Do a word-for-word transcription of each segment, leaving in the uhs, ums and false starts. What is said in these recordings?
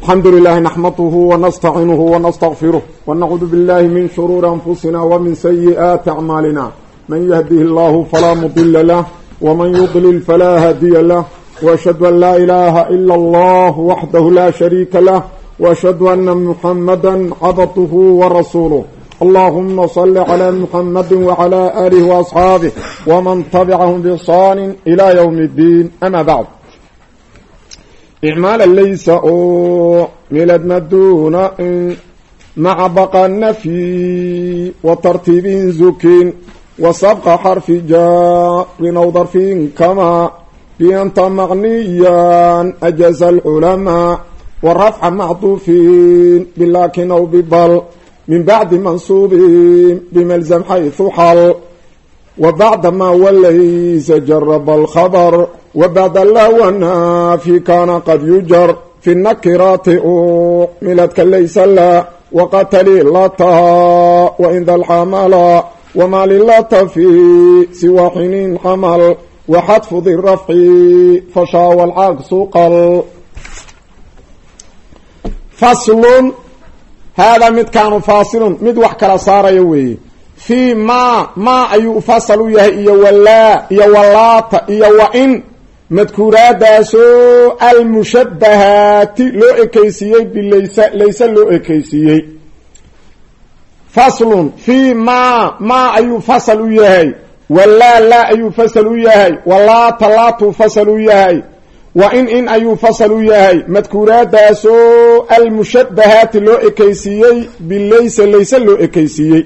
الحمد لله نحمده ونستعينه ونستغفره ونعوذ بالله من شرور أنفسنا ومن سيئات أعمالنا من يهده الله فلا مضل له ومن يضلل فلا هادي له وأشهد أن لا إله إلا الله وحده لا شريك له وأشهد أن محمدا عبده ورسوله اللهم صل على محمد وعلى آله وأصحابه ومن تبعهم بإحسان إلى يوم الدين أما بعد إعمالا ليس ميلاد مدون مع بقى النفي وترتيب زكين وسبق حرف جاء أو ظرف كما بأنت مغنيا أجاز العلماء والرفع معطوفين باللكن أو ببل من بعد منصوب بملزم حيث حل وبعد ما وليس جرب الخبر وبعد الله والنافي كان قد يجر في النكرات أعملت كليس لا وقتل لطا وإن ذا الحمل وما للطا في سوى حين حمل وحذف ذي الرفع فشا والعكس قل فصل هذا مد كان فاصل مد وحكرا صار يوي في ما ما أي فصل يهي ولا يولات يوئن مذكورات سو المشبهات لو اكيسيي بليس ليس لو اكيسيي فصل في ما ما أي فصل يهي ولا لا أي فصل يهي ولا طلات فصل يهي وإن إن أي فصل يهي مذكورات سو المشبهات لو اكيسيي بليس ليس لو اكيسيي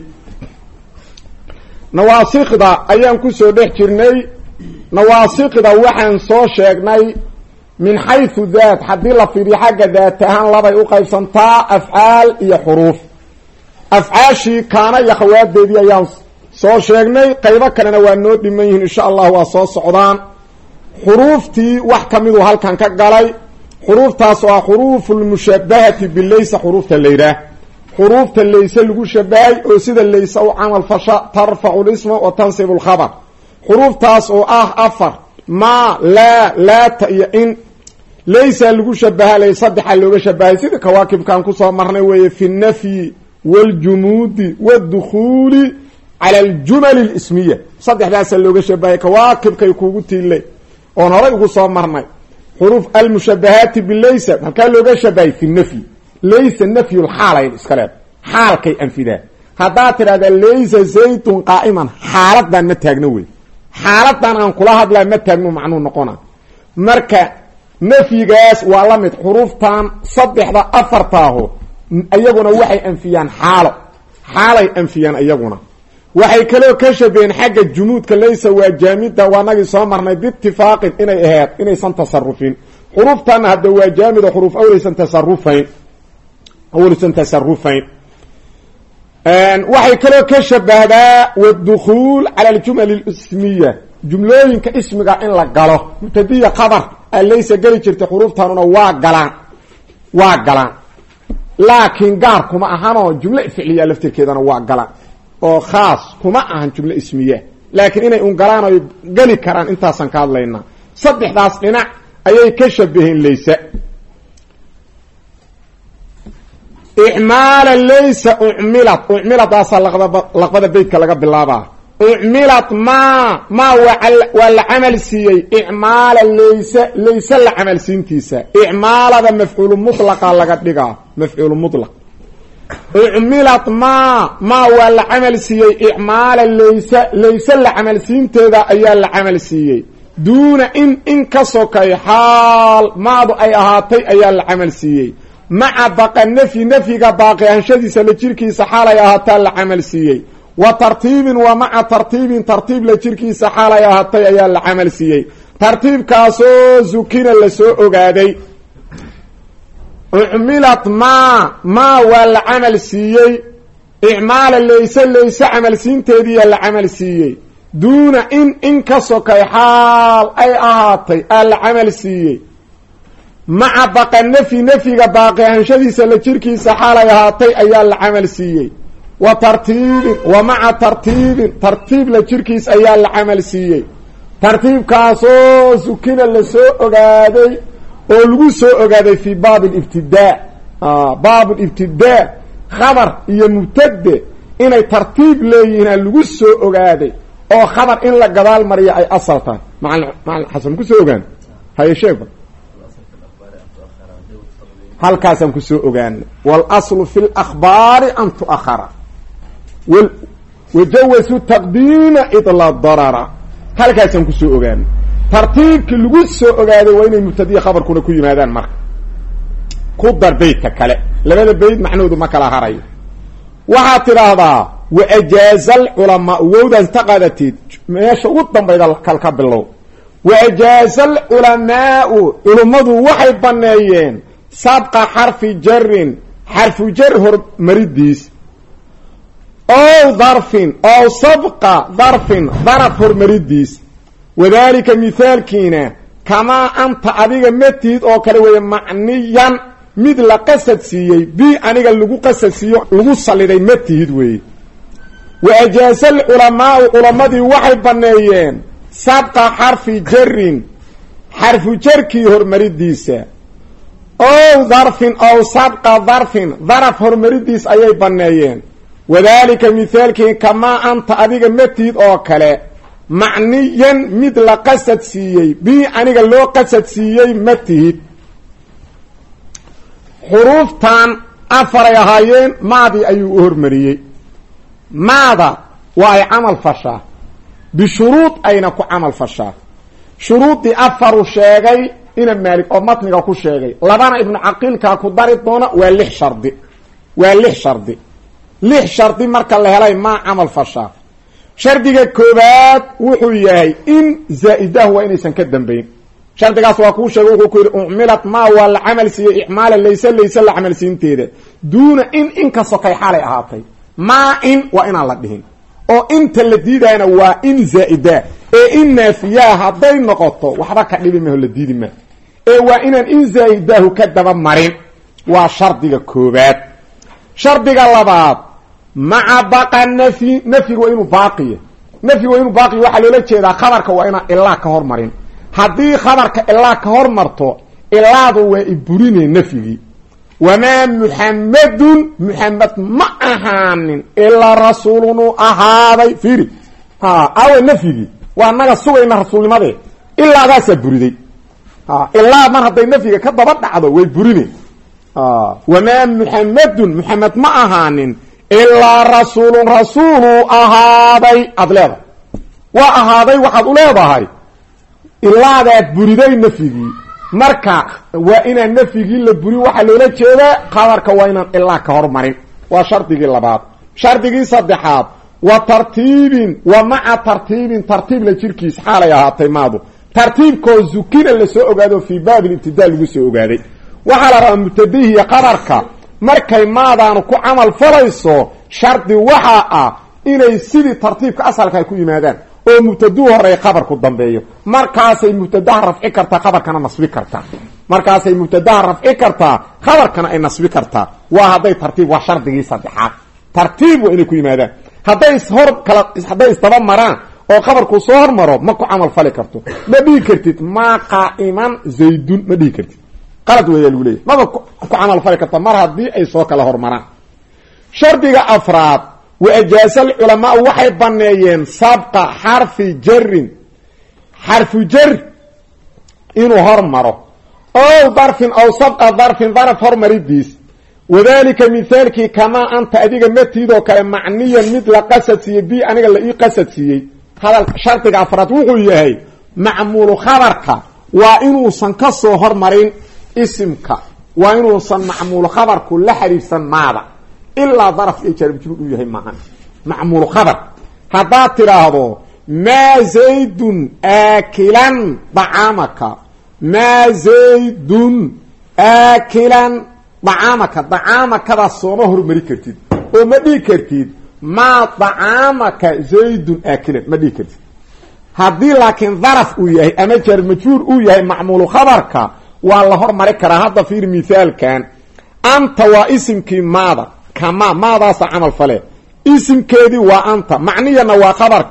نواasqda ayaan ku soo dhex jirnay nawaasqda waxaan soo sheegnay min haythu daat hadii la fiiriyo xagga daat ahaan labay u qaybsantaa afcaal iyo xuruuf afcaashi kaana iyo khawaadeedii ayaan soo sheegnay qaybo kalena waa noo dhiman yihiin insha Allah waa soo socdaan xuruuftii wax kamid oo halkan ka galay xuruuftaas waa xuruuful mushabbahati bilaysa xuruufta leeyahay حروف ليس لغو شباي او سيده ليس او عمل فشاء ترفع الاسم وتنصب الخبر حروف تاس او اه افر ما لا لا تئن ليس لغو شباها ليس صدح لغو شباي سيده كواكب كان كسو مرني وي في النفي والجمود والدخول على الجمل الاسميه صدح داس لغو شباي كواكب كاي كوغو تيلي اون هوري ugu soo marnay حروف المشبهات بالليس كان لغو شباي في النفي ليس النفي الحالين اسكلاب حال كي انفذا هذا ترى ليس زيت قائما حالتنا ما تاغنوي حالتنا ان كلا هدلا ما تاغنو معنو نقونا marka nafigaas waa la mid xuruftan saddexda afartaaho ayaguna waxay anfiyaan xaalo xaalay anfiyaan ayaguna waxay kale ka shabeen xagga jumuudka laysa waa jaamida waanagi soo marnay bittifaaqin inay ahayd inay san tasarrufin xuruftan hada waa jaamida xuruf awlaysan tasarrufayn أولسن تصرفين وحي كلو كشبهدا والدخول على الجمل الاسمية جملوين كاسمك إن لقاله متدية قدر ليس قلي جرت حروف تانونا واقلان واقلان لكن قار كما أهانو جملة فعلية لفتر كيدانا واقلان أو خاص كما أهان جملة اسمية لكن إنا ينقلانو قلي كران انتاسان كاد لينا صدح داس لنا أي كشبهين ليس إعمالا ليس أعملت أعملت أصلا لقبضة بيتك لقب بالله أعملت ما ما والعمل سيئي إعمالا ليس ليس العمل سينتيسا إعمالا مفعول مطلق لقد مفعول مطلق أعملت ما ما والعمل سيئي إعمالا ليس ليس العمل سينتيسا أي العمل سيئي دون إن إنكسوكي حال ما دو أي أهاتي أي العمل سيئي مع بقى النفي نفي باقي انشدي سلجيركي سحاله هاتا العمل سيي وترتيب ومع ترتيب ترتيب لجيركي سحاله هاتا يا العمل سيي ترتيب كاسو زكين لسو اوغاداي عملت ما ما والعمل سيي اعمال ليس ليس عمل سينتيدي العمل سيي دون ان انكسوكي حال اي اهاتي العمل سيي مع بقى النفي نفي باقي انشدي سلجيركي سحاله هاتي ايا العمل سيي وترتيب ومع ترتيب ترتيب لجيركي ايا العمل سيي ترتيب كاسو سكين لسو اوغاداي oo lagu soo ogaaday fi baab al-ibtidaa baab al-ibtidaa khabar iyo mubtade inay tartiib leeyihiin lagu soo ogaaday oo khabar in la gadaal mariyo ay asal tahay macna macna xasan ku soo ogaan hay sheeba halkaasaan ku soo ogaan wal aslu fil akhbaari an tuakhara wal wajawazu taqdiima idla darara halkaasaan ku soo ogaan tartiibkii lagu soo ogaaday waa inay mubtadiya khabarkuna ku yimaadaan marka ku dar baydka kale labada bayd macnoodu ma kala harayo waxaad tidhaahdaa wa ajaaza alculamaa wowdaas taqadatid meesha ugu dambayda kalka bilow wa ajaaza alculamaau culummadu waxay baneeyeen sabqa xarfi jarin xarfu jar hormaridiis ow darfin ow sabqa darfin daraf hormaridiis wadalika mithaalkiina kamaa anta adiga matihid oo kale weeye macniyan mid la qasad siiyey bi aniga lagu qasad siiyo lagu saliday matihid weeye wa ajaaza alculamaau culamadii waxay baneeyeen sabqa xarfi jarin xarfu jarkii hormaridiisa ow darfin ow sabqa darfin daraf hormaridiis ayay baneeyeen wadalika mithaalkii kamaa anta adiga matihid oo kale macniyan mid la qasad siiyey bi aniga loo qasad siiyey matihid xuruuftan afaray ahaayeen maadii ayuu u hormariyey maada waa ay camal fashaa bishuruud ayna ku camal fashaa shuruudii afaru sheegay ina maalik oo matniga ku sheegay labana ibnu caqiilkaa ku dari doona waa lix shardi waa lix shardi lix shardi marka la helay maa camal fashaa shardiga koobaad wuxuu yahay in zaa-idahu waa inaysan ka dambayn shardigaas waa kuu sheegay wuxuu ku yidhi ucmilat maa waa la camal siiyey ixmaala layse layse la camal siinteeda duuna in in ka sokay xaalay ahaatay maa in waa inaan la dhihin oo inta la diidayana waa in zaa-ida ee in naafiyaa hadday noqoto waxba ka dhibi maho la diidi maa ee waa inaan in zaa-idahu ka daba marin waa shardiga koobaad shardiga labaad maca baqa nafyi nafyiga waa inuu baaqiya nafyiga waa inuu baaqiya waxaa loola jeedaa khabarka waa inaan ilaa ka hormarin haddii khabarka ilaa ka hormarto ilaadu waa iburine nafyigii wamaa muxamadun muxamed ma ahaanin ilaa rasuulunu ahaaday fiiri ha awe nafyigii waa naga sugayna rasuulnimadee ilaadaasaa buriday ilaa mar hadday nafyiga ka daba dhacdo way burine wamaa muxamadun muxamed ma ahaanin ilaa rasuulun rasuulu ahaaday aada leedahay waa ahaaday waxaad u leedahay ilaadaad buriday nafyigii marka waa inaan nafyigii la burin waxaa loola jeedaa khabarka waa inaan ilaa ka hormarin waa shardigii labaad shardigii saddexaad wa tartiibin wa maca tartiibin tartiib la jirkiis xaalay ahaatay maadu tartiibkoo zukina lasoo ogaado fii baabi libtidaa lagu soo ogaaday waxaa la rabaa mubtadihiya qabarka markay maadaanu ku camal falayso shardi waxaa ah inay sidii tartiibka asalka ay ku yimaadaan oo mubtaduu horeey qabarku dambeeyo markaasay mubtadaha rafci kartaa qabarkana nasbi kartaa markaasay mubtadaha rafci kartaa qabarkana ay nasbi kartaa waa hadday tartiib waa shardigii saddexaad tartiib waa inay ku yimaadaan hadday hor kala hadday isdaba maraan oo qabarku soo hormaro ma ku camal fali karto ma dhihi kartid maa qaa'iman zaydun ma dhihi kartid qalad weeyaa lagu leeyahy maba ku camal fali karta mar haddii ay soo kala hormaraan shardiga afraad wa ajaaza alculamaau waxay baneeyeen sabqa xarfi jarin xarfu jar inuu hormaro ow darfin ow sabqa darfin daraf hormaridiis wadalika mithaalkii kamaa anta adiga matiidoo kale macniyan mid la qasad siiyey bi aniga la ii qasad siiyey hadal shardiga afraad wuxuu yahay macmuulu khabarka waa inuusan ka soo hormarin isimka waa inuusan macmuulu khabarku la xiriirsan maada ilaa daraf iyo jarmajruud uu yahay maahan macmuulu khabar haddaad tidhaahdo maa zaydun aakilan dacaamaka maa zaydun aakilan dacaamaka dacaamakadaas sooma hormari kartid oo ma dhihi kartid maa dacaamaka zaydun aakilan ma dhihi kartid haddii laakiin daraf uu yahay ama jarmajruur uu yahay macmuulu khabarka waa la hormari karaa hadda fiir mithaalkan anta waa isimkii maada kama maadaasa camal fale isimkeedii waa anta macniyana waa khabarkii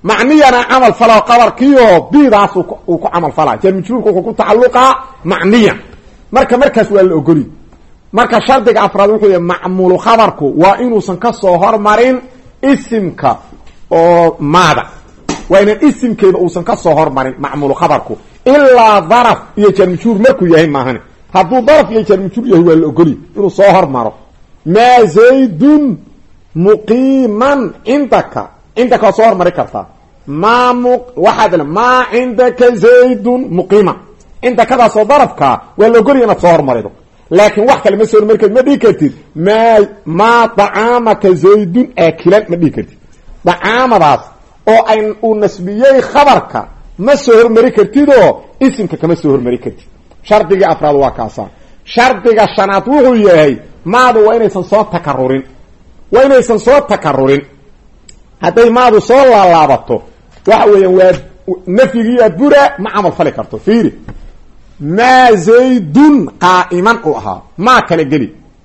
macniyana camal falo qabarkiyo biidaas uu ku camal falaa jar majruurku wuxuu ku tacalluqa macniyan marka markaas waa la ogoli marka shardiga afraad wuxuu yahay macmuulu khabarku waa inuusan ka soo hormarin isimka oo maada waa inaan isimkeeda uusan ka soo hormarin macmuulu khabarku ilaa daraf iyo jar majruur markuu yahay maahan hadduu daraf iyo jar majruur yahay waa la ogoli inuu soo hormaro maa zaydun muqiiman cindaka cindaka waa soo hormari kartaa maa mu waxaad le maa cindaka zaydun muqiiman cindakadaasoo darafkaa waa la ogolaya inaad soo hormarido laakiin wax kale ma soo hormari kartid ma dhihi kartid maa maa dacaamaka zaydun aakilan ma dhihi kartid dacaamadaas oo ay uu nasbiyey khabarka ma soo hormari kartidoo isimka kama soo hormari kartid shardigii afraad waa kaasa shardiga shanaad wuxuu yahay maadu waa inaysan soo takarurin waa inaysan soo takarurin hadday maadu soo laalaabato waxa weeyaan waa nafyigiiyaa bura ma camal fali karto fiiri maa zaydun qaa'iman uu ahaa maa kala geli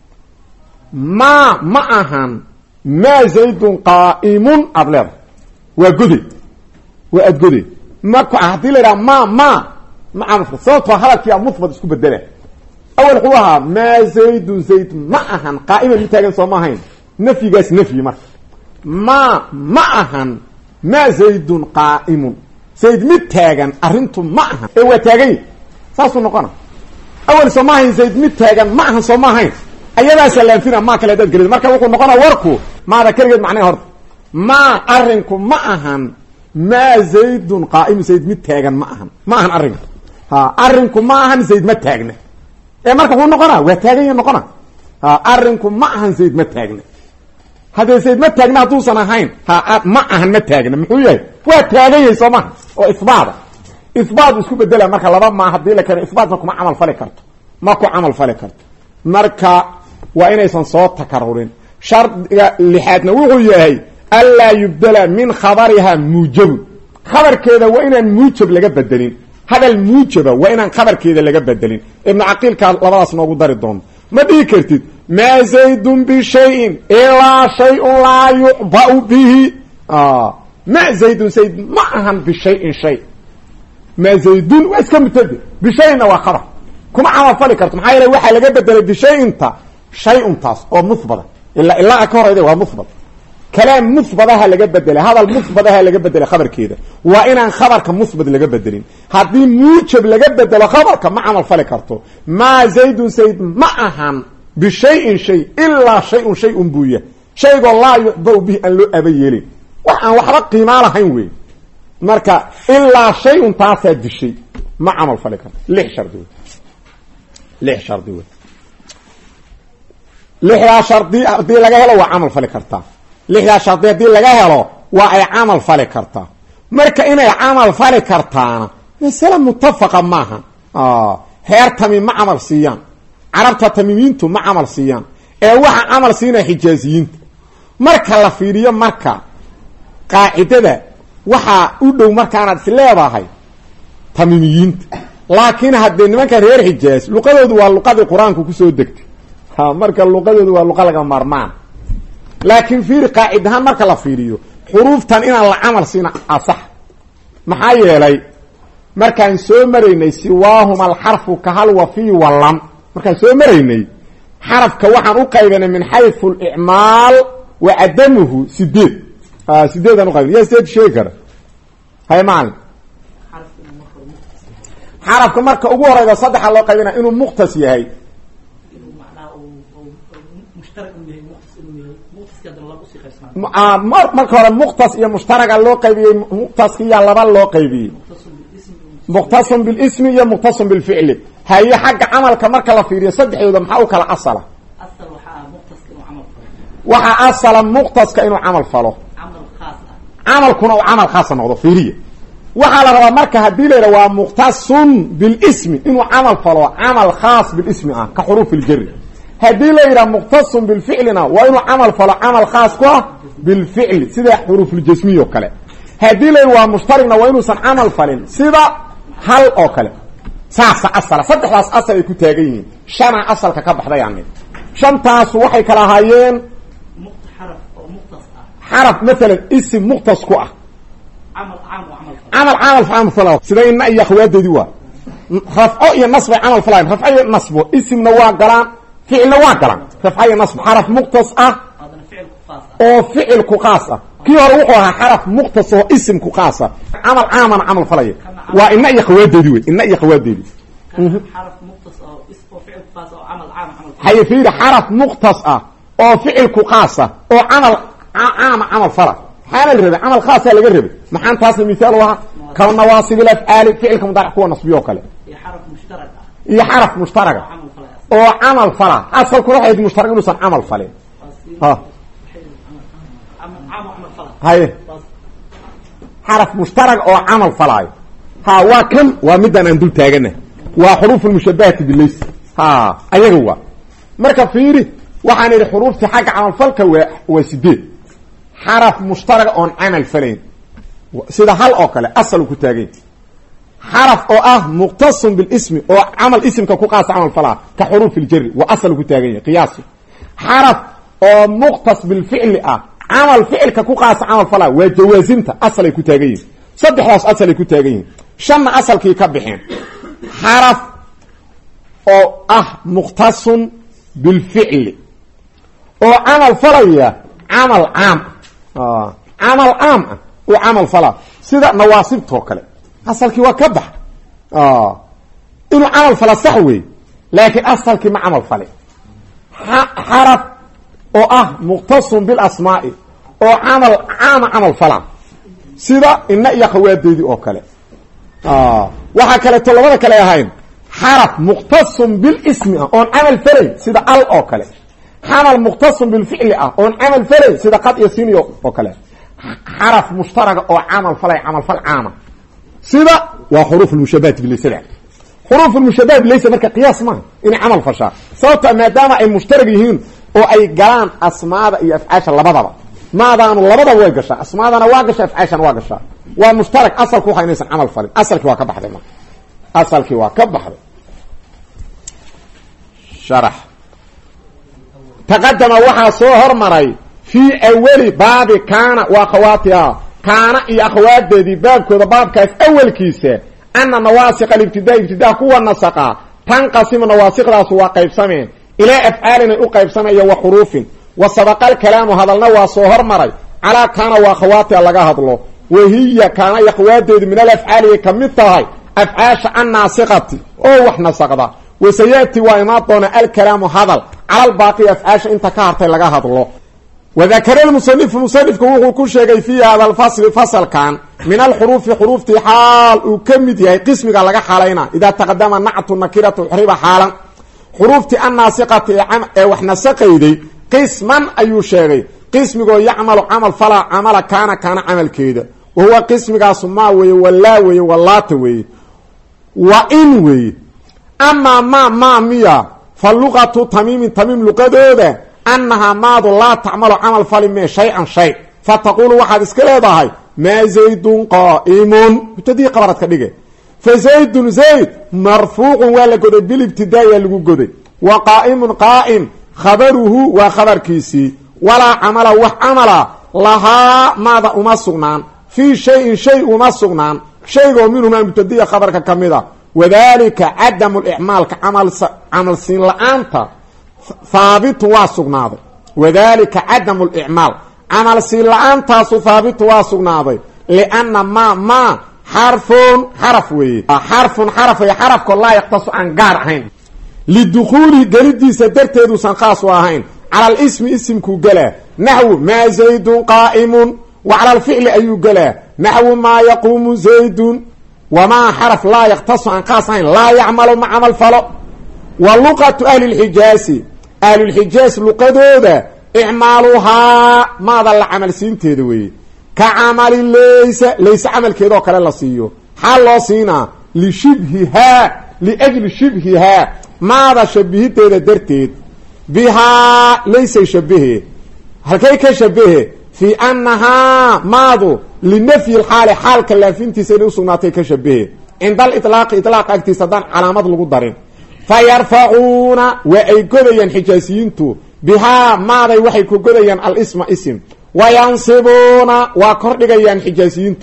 maa ma ahan maa zaydun qaa'imun aada leeda waa gode waa aad gode marka haddii la idhaha ma ma ma camal sababtoo hadalkiiaa musbad isku bedela awal wuxuu ahaa maa zaydun zayd ma ahan qaa'iman mi taagan soo ma ahayn nafyigaas nafyi marka ma ma ahan maa zaydun qaa'imun zayd mid taagan arrintu ma ahan ee waa taagany saasuu noqona awal soo ma ahayn zayd mid taagan ma ahan soo ma ahayn ayadaasa laanfina maa kale hadaad gelid marka wuxuu noqona warku maada keligeed macnay horta ma arrinku ma ahan maa zaydun qaa'imun zayd mid taagan ma ahan ma ahan arrinku ha arrinku ma ahan zayd ma taagna ee marka wuxuu noqona waa taaganya noqona ha arrinku ma ahan zayd ma taagna haddee zayd ma taagna hadduusan ahayn ha ma ahan ma taagna muxuu yahay waa taaganyay soo maha oo isbaada isbaad isku bedela marka laba maa haddii la keeno isbaatna kuma camal fali karto ma ku camal fali karto marka waa inaysan soo takarurin shardiga lixaadna wuxuu yahay anlaa yubdala min khabariha muujabun khabarkeeda waa inaan muujab laga bedelin hadal muujaba waa inaan khabarkeeda laga bedelin ibnu caqiilkaa labadaas noogu dari doono ma dhihi kartid maa zaydun bishayin ilaa shayun laa yucba'u bihi ma zaydun zayd ma ahan bishayin shay maa zaydun waa iska mutade bishayinna waa khabar kuma camal fali karto maxaa yeele waxaa laga bedelay bishayinta shay-untaas oo musbada ilaa ilaa ka horeyda waa musbad kalaam musbadaha laga bedelay hadal musbadaha laga bedelay khabarkeeda waa inaan khabarka musbad laga bedelin haddii muujab laga bedelo khabarka ma camal fali karto maa zaydun zayd ma ahan bishayin shay ilaa shay-un shay-un buuya shaygoo laa yucbau bihi aan loo aba yeelin wax aan waxba qiimaa lahayn wey marka ilaa shay-un taasaa dishay ma camal fali karto lix shardi wey lix shardi wey lixdaa shardi haddii laga helo waa camal fali kartaa lixdaa shardi haddii laga helo waa ay camal fali kartaa marka inay camal fali kartaana masale mutafaqa maaha reer tamiim ma camal siiyaan carabta tamiimiintu ma camal siiyaan ee waxa camal siinaya xijaaziyiinta marka la fiiriyo marka qaacidada waxaa u dhow markaanaad is leedahay tamiimiyiinta laakiin haddee nimanka reer xijaaz luqadoodu waa luqadii qur-aanku kusoo degtay ha marka luqadoodu waa luqa laga maarmaan laakiin fiiri qaacidahaan marka la fiiriyo xuruuftan inaan la camal siina asax maxaa yeelay markaan soo maraynay siwaahuma alxarfu kahal wa fii wallam markaan soo maraynay xarafka waxaan u qaybanay min xaysu alicmaal wa cadamuhu sideed sideedaan uqaybin yaa sideed sheegi kara hay maalin xarafka marka ugu horeyda saddexa loo qaybina inuu muqtas yahay marka hore muqtas iyo mushtaraga loo qaybiyey muqtaskiya laba loo qaybiyey muqtasun bilismi iyo muqtasun bilficli haye xagga camalka marka la fiiriyo saddexdooda maxaa u kala asala waxaa asala muqtaska inuu camal falo camalkuna uu camal khaasa noqdo fiiriya waxaa la rabaa marka haddii la yidhaha waa muqtasun bilismi inuu camal falo camal khaas bilismi ah ka xuruuf iljari haddii la yidhaha muqtasun bilficlina waa inuu camal falo camal khaas ku ah bilficli sida xuruufuljasmiy oo kale haddii la yidhaha waa mushtarigna waa inuusan camal falin sida hal oo kale saasa asala saddexdaas asal ay ku taagan yihiin shana asalka ka baxday yani shantaasu waxay kala ahaayeen xaraf maalan isim muqtas ku ah عمل عام وعمل عمل عمل فعمل فلا سيدا إن أي أخوات دي وا رفع أي نصب عمل فلا رفع أي نصب اسم نواة قلان فعل نواة قلان رفع أي نصب حرف مقتص أه أو فعل كقاصة كي يروحها حرف مقتص اسم كقاصة عمل عاما عمل فلا وإن أي أخوات دي وا إن أي أخوات دي حرف مقتص أو اسم وفعل كقاصة أو عمل عام عمل حي فيه حرف مقتص أو فعل كقاصة أو عمل عام عمل فلا حال الربع عمل خاص اللي الربع ما حان تاس المثال وها كون نواصب الافعال فعل كمضارع هو نصبي وكله هي حرف مشترك هي حرف مشترك او عمل فلا اصل كل واحد مشترك انه صار عمل فلا ها عام عمل فلا هاي حرف مشترك او عمل فلا ها وكم ومدنا ندول تاغنا وحروف المشبهه بالليس ها ايغوا marka fiiri waxaan iri xuruufti xaq amal falka waa sideed حرف مشترك اون عمل فلين سيده هل او كله اصل ku taagay حرف او اه مختص بالاسم او عمل اسم كو قاس عمل فلا كحروف الجر واصل ku taagay قياس حرف او مختص بالفعل اه عمل فعل كو قاس عمل فلا وجوازمته اصل ku taagay صدخلاص اصل ku taagay شن اصل كي كبخين حرف او اه مختص بالفعل او عمل فلا عمل عام آه. عمل عام وعمل فلا سيدا نواصب توكله اصلك وكبح اه انه عمل فلا صحوي لكن اصلك ما عمل فلا حرف او اه مختص بالاسماء او عمل عام عمل فلا سيدا ان يا خواديدي او كله اه waxa kale tolabada kale ahayn حرف مختص بالاسم او عمل فلا سيدا ال او كله حرف مختص بالفعل اه او عمل فعل سيده قد يسينيو او كله حرف مشترك او عمل فعل عمل فعل عام سيده وحروف المشابهه باللسان حروف المشابهه ليس marka qiyaas ma in amal fasha sababta maadaama ay mushtarak yihiin oo ay galaan asmaada iyo afcaasha labadaba maadaama labadaba way gashaa asmaadana waa gashaa afcaashana waa gashaa waa mushtarak asalku waxa inaysan amal falin asalki waa ka baxday ma asalki waa ka baxday sharh تقدم وحا سو هرمري في اول باب كان واخواتها كان اي اخوات دي باب كود باب كاس اول كيسه ان نواسق الابتداء ابتداء هو النسقه تنقسم نواسق راس وقيبسمين الى افعال او قيبسميه وحروف وسبق الكلام هذا النوا سو هرمري على كان واخواتها لغا هدلو وهي كان اخوات دي من الافعال كمثاي افعاش الناسقه او وحنا سقدا وسياتي وإماطون الكلام هذا على الباقي أفعاش انت كارتي لغا هدلو وذكر المصنف المصنف كوكو كل شيء في هذا الفصل فصل كان من الحروف حروف حال وكمد هي قسمك لغا حالينا إذا تقدم نعت النكرة حريب حالا حروف الناسقة وحنا سقيدي قسما أي شيء قسمك يعمل عمل فلا عمل كان كان عمل كيدا وهو قسمك سماوي واللاوي واللاتوي وإنوي أما ما ما ميا فاللغة تميم تميم لغة أنها ماض لا تعمل عمل فلم شيئا شيء فتقول واحد اسكالي ما زيد قائم بتدي قبرت كديجة فزيد زيد مرفوع ولا قد بالابتداء اللي قد وقائم قائم خبره وخبر كيسي ولا عمل وعمل لها ماذا أمسغنان في شيء شيء أمسغنان شيء منه ما بتدي خبرك كمذا وذلك عدم الإعمال كعمل عمل سين لأنت ثابت واسقناض وذلك عدم الإعمال عمل سين لأنت ثابت واسقناض لأن ما ما حرف حرف وي حرف حرف حرف كل لا يقتص عن قارعين للدخول قلدي سدرتيدو سنقاس واهين على الاسم اسم كو قلا نحو ما زيد قائم وعلى الفعل أي قلا نحو ما يقوم زيد وما حرف لا يختص عن قاصين لا يعمل مع عمل فلو واللغة أهل الحجاز أهل الحجاز لقدوده إعمالها ماذا العمل سنتدوي كعمل ليس ليس عمل كده وكلا لا سيو حال سينا لشبهها لأجل شبهها ماذا شبهته درتيد بها ليس يشبهه هل كي كشبهه في أنها ماذا لنفي الحال حال كلافينتي سيدي سناتي كشبهه عند الإطلاق إطلاق اكتسادان علامات القدرين فيرفعون وأيكوديا حجاسينتو بها ماذا وحي كوديا الاسم اسم وينصبون وكرديا حجاسينتو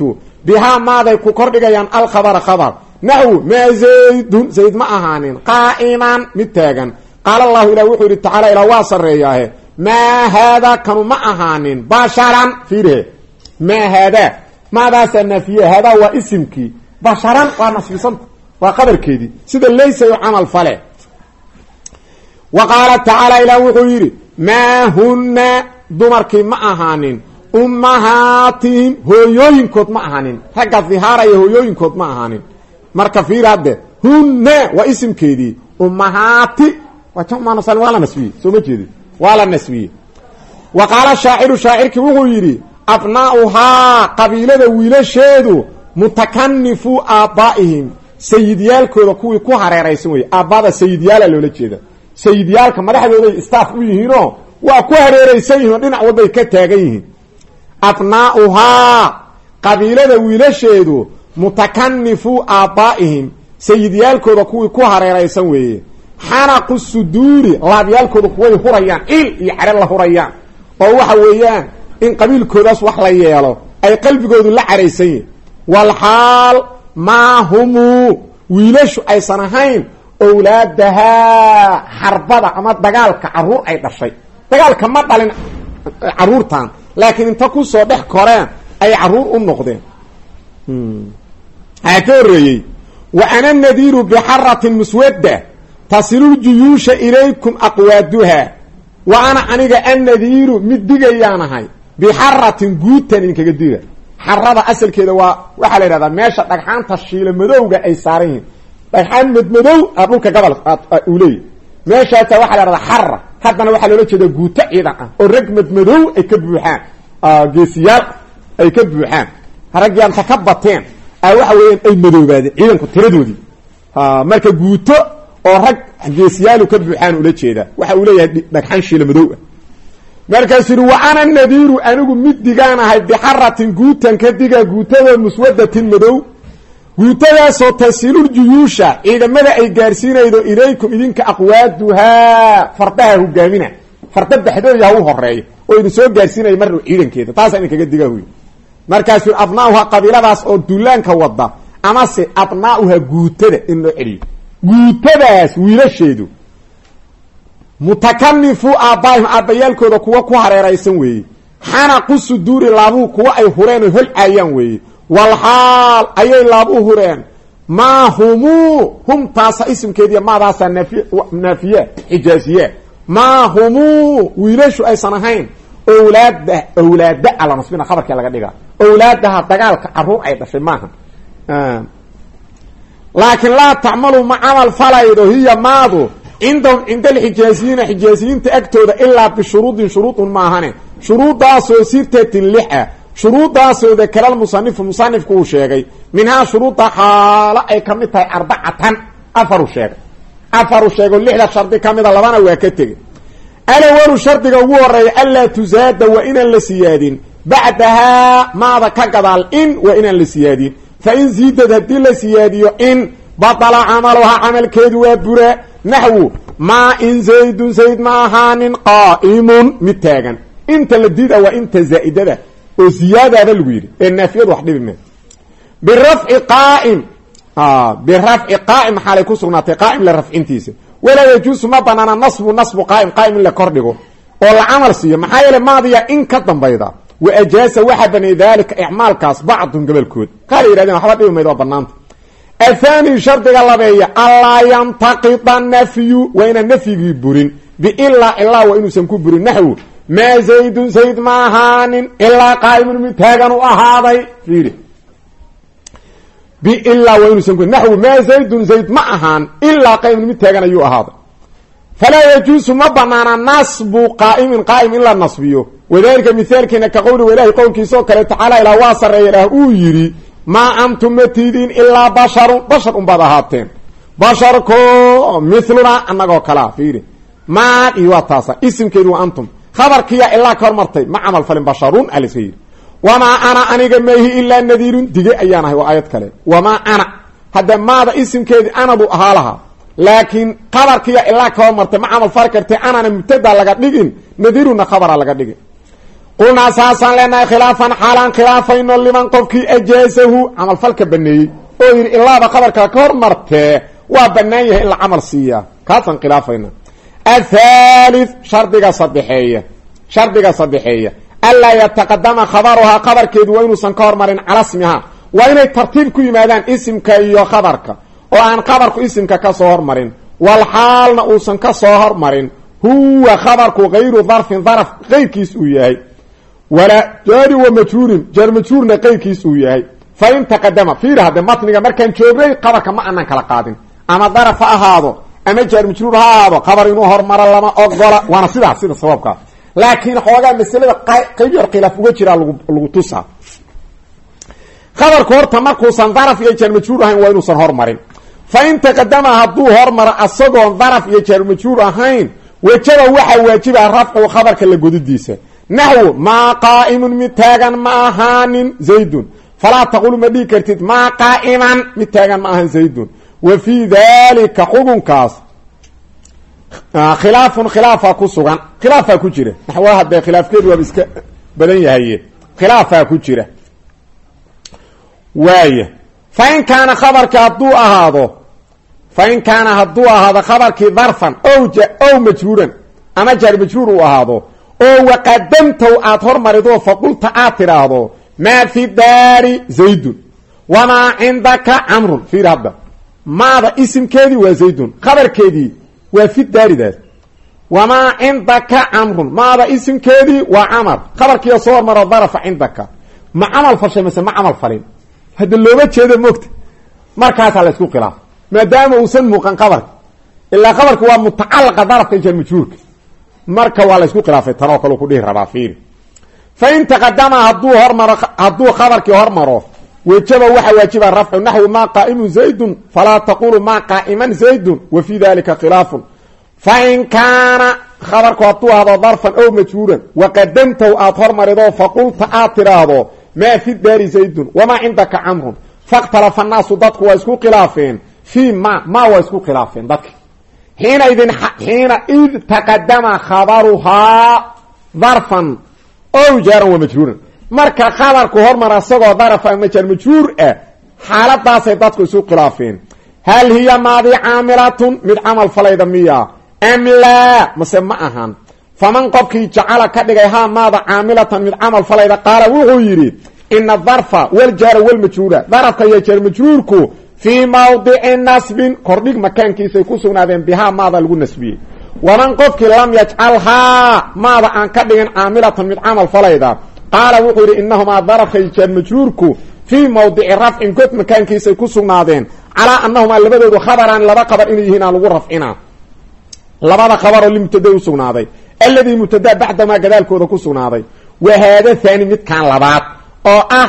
bihaa maaday ku kordhigayaan alkhabara khabar naxwu maa zaydun zayd ma ahaanin qaa'iman mid taagan qaala allahu ilah wuxuu yidhi tacaala ilaa waa sarreeyaahe maa haadaa kanu ma ahaanin basharan fiirhe maa haadaa maadaasaa naafiye haadaa waa isimkii basharan waa nasbisanta waa qabarkeedii sida laysa yu camal fale wa qaala tacaala ilah wuxuu yidhi maa hunna dumarkii ma ahaanin ummahaatihim hooyooyinkood ma ahaanin ragga dihaaraya hooyooyinkood ma ahaanin marka fiir hadde hunna waa isimkeedii ummahaati waa jammanasal waa la nasbiyey soo ma jeedi waa la nasbiyey wa qaala shaaciru shaacirkii wuxuu yidhi abnaa'uhaa qabiilada wiilasheedu mutakanifu aabbaa'ihim sayidyaalkooda kuwii ku hareeraysan weye aabbaada sayidyaala loola jeeda sayidyaalka madaxdooday staff u yihiinoo waa ku hareeraysan yihin oo dhinac walbay ka taagan yihiin abnaa'uhaa qabiilada wiilasheedu mutakanifu aabbaa'ihim sayidyaalkooda kuwii ku hareeraysan weeye xanaqu suduuri laabyaalkooda kuway hurayaan il iyo care la hurayaan oo waxa weeyaan in qabiilkoodaas wax la yeelo ay qalbigoodu la caraysan yihin walxaal maa humuu wiilashu aysan ahayn owlaadahaa xarbada ama dagaalka caruur ay dhashay dagaalka ma dhalin caruurtan laakiin inta ku soo dhex koreen ay caruur u noqdeen haa ka horreeyey wa ana nadiiru bixaratin muswadda tasilu juyuusha ilaykum aqwaaduha wa ana aniga annadiiru mid digayaan ahay bixaratin guutan idinkaga diga xarada asalkeeda waa waxaa la yidhahdaa meesha dhagxaanta shiila madowga ay saaran yihiin dhagxaan madmadow a dhulka gobol uu leeyahy meeshaasa waxaa la yhahdaa xara haddana waxaa loola jeeda guuto ciidan ah oo rag madmadow ay ka buuxaan geesiyaal ay ka buuxaan ragyaanta ka bateen a waxa weeyaan ay madoobaadeen ciidanku tiradoodii marka guuto oo rag geesiyaalu ka buuxaan ula jeeda waxa uu leeyahay dhagxaan shiila madow ah markaasuu yidhi wa ana nadiiru anigu mid digaan ahay bixaratin guutan ka diga guutadoo muswadatin madow guutadaasoo tasilul juyuusha ciidamada ay gaarsiinaydo ilaykum idinka aqwaaduhaa fardaha hogaamina farda baxdooya ha u horeeyo oo idin soo gaarsiinaya mar ciidankeeda taasa idinkaga diga huy markaasuu abnaauha qabiiladaas oo duulaanka wada amase abnaauha guutada in loo celiyo guutadaas wiilasheedu mutakanifu aabbaahim aabbayaalkooda kuwa ku hareeraysan weeye xanaqu suduuri laabuu kuwa ay hureen oo holcaayaan weeye walxaal ayay laab u hureen maa humuu hum taasa isimkeediiy maadaasa naafiye xijaaziye maa humuu wiilashu aysan ahayn owlaada owlaada ala nasbina khabarkii laga dhigaa owlaadaha dagaalka caruur ay dhashay maaha laakiin laa tacmalu ma camal falaydo hiya maadu cindahum cinda alxijaaziyiina xijaaziyiinta agtooda ilaa bishuruudin shuruudun maahane shuruuddaasoo sirtatin lixa shuruuddaasoo dakara lmusanifu musanifku uu sheegay minhaa shuruudda xaalo ay ka mid tahay arbacatan afaru sheegay afaru sheego lixda shardi ka mida labana waa ka tegey alawalu shardiga ugu horeeya anlaa tusaada waa inaan la siyaadin bacdahaa maada ka gadaal in waa inaan la siyaadin fa in ziidad haddii la siyaadiyo in batala camaluhaa camalkeedu waa bura naxwu maa in zaydun zayd ma ahaanin qaa'imun mid taagan inta la diida waa inta zaa'idada oo ziyaadaada lagu yidhi ee naafiyadu wax dhibi mee birafci qaa'im birafci qaa'im maxaalay ku sugnaatay qaa'im la rafcintiisa walaa yajuusu ma banaana nasbu nasbu qaa'im qaa'im in la kordhigo oo la camal siiyo maxaa yeele maadiya in ka dambayda wa ajaasa waxaa baneeyey daalika icmaalkaas bacdun gobolkood qaala yihahdeen waxba dhibi mayd waa banaanta athani shardiga labeeya allaa yantaqida nafyu waa inaan nafyigii burin biilaa ilaa waa inuusan ku burin naxwu maa zaydun zayd ma ahaanin ilaa qaa'imun mid taagan u ahaaday fiiri biilaa waa inuusan ku naxwu maa zaydun zayd ma ahaan ilaa qaa'imun mid taagan ayuu ahaaday falaa yajuusu ma banaana nasbu qaa'imin qaa'im in la nasbiyo wadalika mithaalkeena ka qowli wa ilahi qowlkiisa oo kale tacaala ilaa waa sarreeya ilaah uu yidhi maa antum ma tiidin ilaa basharun bashar unbaad ahaateen basharko miluna annagoo kalea fiiri maa iyo waa taasa isimkeedu waa antum khabarkiya ilaa ka hormartay ma camal falin basharun aliska yidhi wamaa ana aniga mayhi ilaa nadiirun dige ayaan ahay waa aayad kale wamaa ana hadda maada isimkeedii anadu ahaa lahaa laakiin khabarkiya ilaa ka hormartay ma camal fali kartay anana mubtada laga dhigin nadiiruna khabara laga dhigin qulnaa saasaan leenahay khilaafan xaalaan khilaafayno liman qofkii ajaasahu camal falka baneeyey oo yidhi ilaaba khabarkaa ka hormartee waa banaan yahay in la camal siiyaa kaasaan khilaafayna athalith shardiga sadexeeya shardiga sadexeeya anlaa yataqadama khabaruhaa khabarkeedu waa inuusan ka hormarin cala smihaa waa inay tartiib ku yimaadaan isimka iyo khabarka oo aan khabarku isimka ka soo hormarin wal xaalna uusan ka soo hormarin huwa khabarku hayru darfin darf qayrkiis uu yahay walaa jaari wa majhuurin jaar majhuurna qayrkiis uu yahay fa in taqadama fiir hadde matniga markaan joognay khabarka ma aanan kala qaadin ama daraf ha ahaado ama jaar majhuur ha ahaado khabar inuu hormaro lama ogola waana sidaas sida sababkaa laakiin xoogaa masalada qayb yar khilaaf uga jiraa lagu lagu tusaa khabarku horta markuusan daraf iyo jaar majhuur ahayn waa inuusan hormarin fa in taqadama hadduu hormaro asagoon daraf iyo jaar majhuur ahayn wajaba waxaa waajiba rafcu khabarka la godidiisa naxwu maa qaa'imun mid taagan ma ahaanin zaydun falaa taqulu ma dhihi kartid maa qaa'iman mid taagan ma ahan zaydun wa fii dalika xukunkaas khilaafun khilaafaa ku sugan khilaafaa ku jira naxwaha hadee khilaafkeedu waaba iska badan yahaye khilaafaa ku jira waaya fa in kaana khabarkii hadduu ahaado fa in kaana hadduu ahaado khabarkii darfan ow ow majhuuran ama jaar majhuur uu ahaado oo waqadamtow aad hormaridoo faqulta aad tidhaahdo maa fi daari zaydun wamaa cindaka camrun fiir hadda maada isimkeedii waa zaydun khabarkeedii waa fi daaridaas wamaa cindaka camrun maada isimkeedii waa camar khabarkiioo soo hormaro darafa cindaka ma camal fashay mase ma camal falin hadda looma jeedo moogta markaasaa la isku khilaaf maadaama uusan muuqan qabarka ilaa qabarka waa mutacalaqa darafka jar majhuurka marka waa la isku khilaafay tanoo kale ku dhihi rabaa fiiri fa in taqadama hadduu hormaro hadduu khabarkii hormaro wajaba waxaa waajiba rafcu naxwi maa qaa'imun zaydun falaa taqulu maa qaa'iman zaydun wa fii dalika khilaafun fa in kaana khabarku hadduu ahdo darfan ow majhuuran waqadamtahu aad hormaridoo faqulta aad tidhaahdo maa fi daari zaydun wamaa cindaka camrun fakhtalafa annaasu dadku waa isku khilaafeen fii ma ma waa isku khilaafeen dadka xiina idin xiina id taqadama khabaruhaa darfan ow jaaran wa majhuuran marka khabarku hormara isagoo daraf ama jaar majhuur ah xaaladaasay dadku isu khilaafeen hal hiya maadi caamilatun mid camal falayda miya am laa mase ma ahan faman qofkii jacala ka dhigay haa maada caamilatan mid camal falayda qaala wuxuu yidhi ina darfa waljaara walmajhuura darafka iyo jaar majhuurku fii mawdici nasbin kordhig makaankiisay ku sugnaadeen bihaa maada lagu nasbiyey waman qofkii lam yajcalhaa maada aan ka dhigin caamilatan mid camal falayda qaala wuxuu yidhi inahumaa darafka iyo jaar majhuurku fii mawdici rafcin god makaankiisay ku sugnaadeen calaa anahumaa labadoodu khabaraan laba qabar inay yihiin aan lagu rafcinaa labada khabaroo limubtada u sugnaaday alladii mubtada bacdamaa gadaalkooda ku sugnaaday wa haada haani midkaan labaad oo ah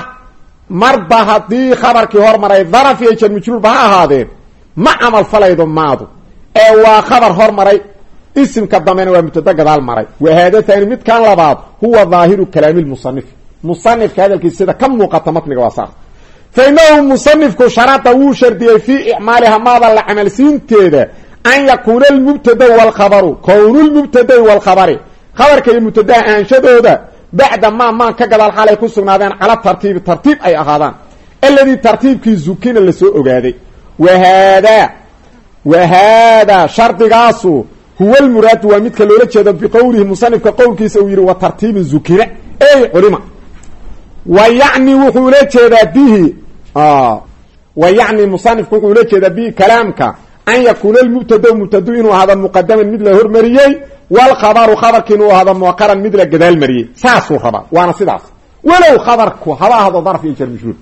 marba haddii khabarkii hormaray daraf iyo jar majhuurba ha ahaadeen ma camal falaydo maadu ee waa khabar hormaray isimka dambena waa mubtada gadaal maray wa haada haani midkaan labaad huwa daahiru kalaami lmusanif musanifka hadalkiisa sida ka muuqata matniga waa saas fa inahu musanifku sharada wuu shardiyey fii icmaaliha maada la camalsiinteeda an yakuuna almubtada walkhabaru kownu lmubtadai walkhabari khabarka iyo mubtadaha ahanshadooda bacda maa maan ka gadaal xaalay ku sugnaadeen cala tartiibi tartiib ay ahaadaan alladii tartiibkii zukina lasoo ogaaday wahaadaa wa haadaa shardigaasu huwa lmuraadu waa midka loola jeedo biqowlihi musanifka qowlkiisa uu yidhi wa tartiibin zukina ey culima wa yacni wuxuu ula jeedaa bihi wa yacni musanifku wuxuu ula jeedaa bihi kalaamka an yakuuna almubtada mubtadu inuu ahaado muqadaman mid la hormariyey walkhabaru khabarki inuu ahaado muaqaran mid la gadaal mariyey saasuu rabaa waana sidaas walow khabarku haba ahdo darf iyo jar majhuur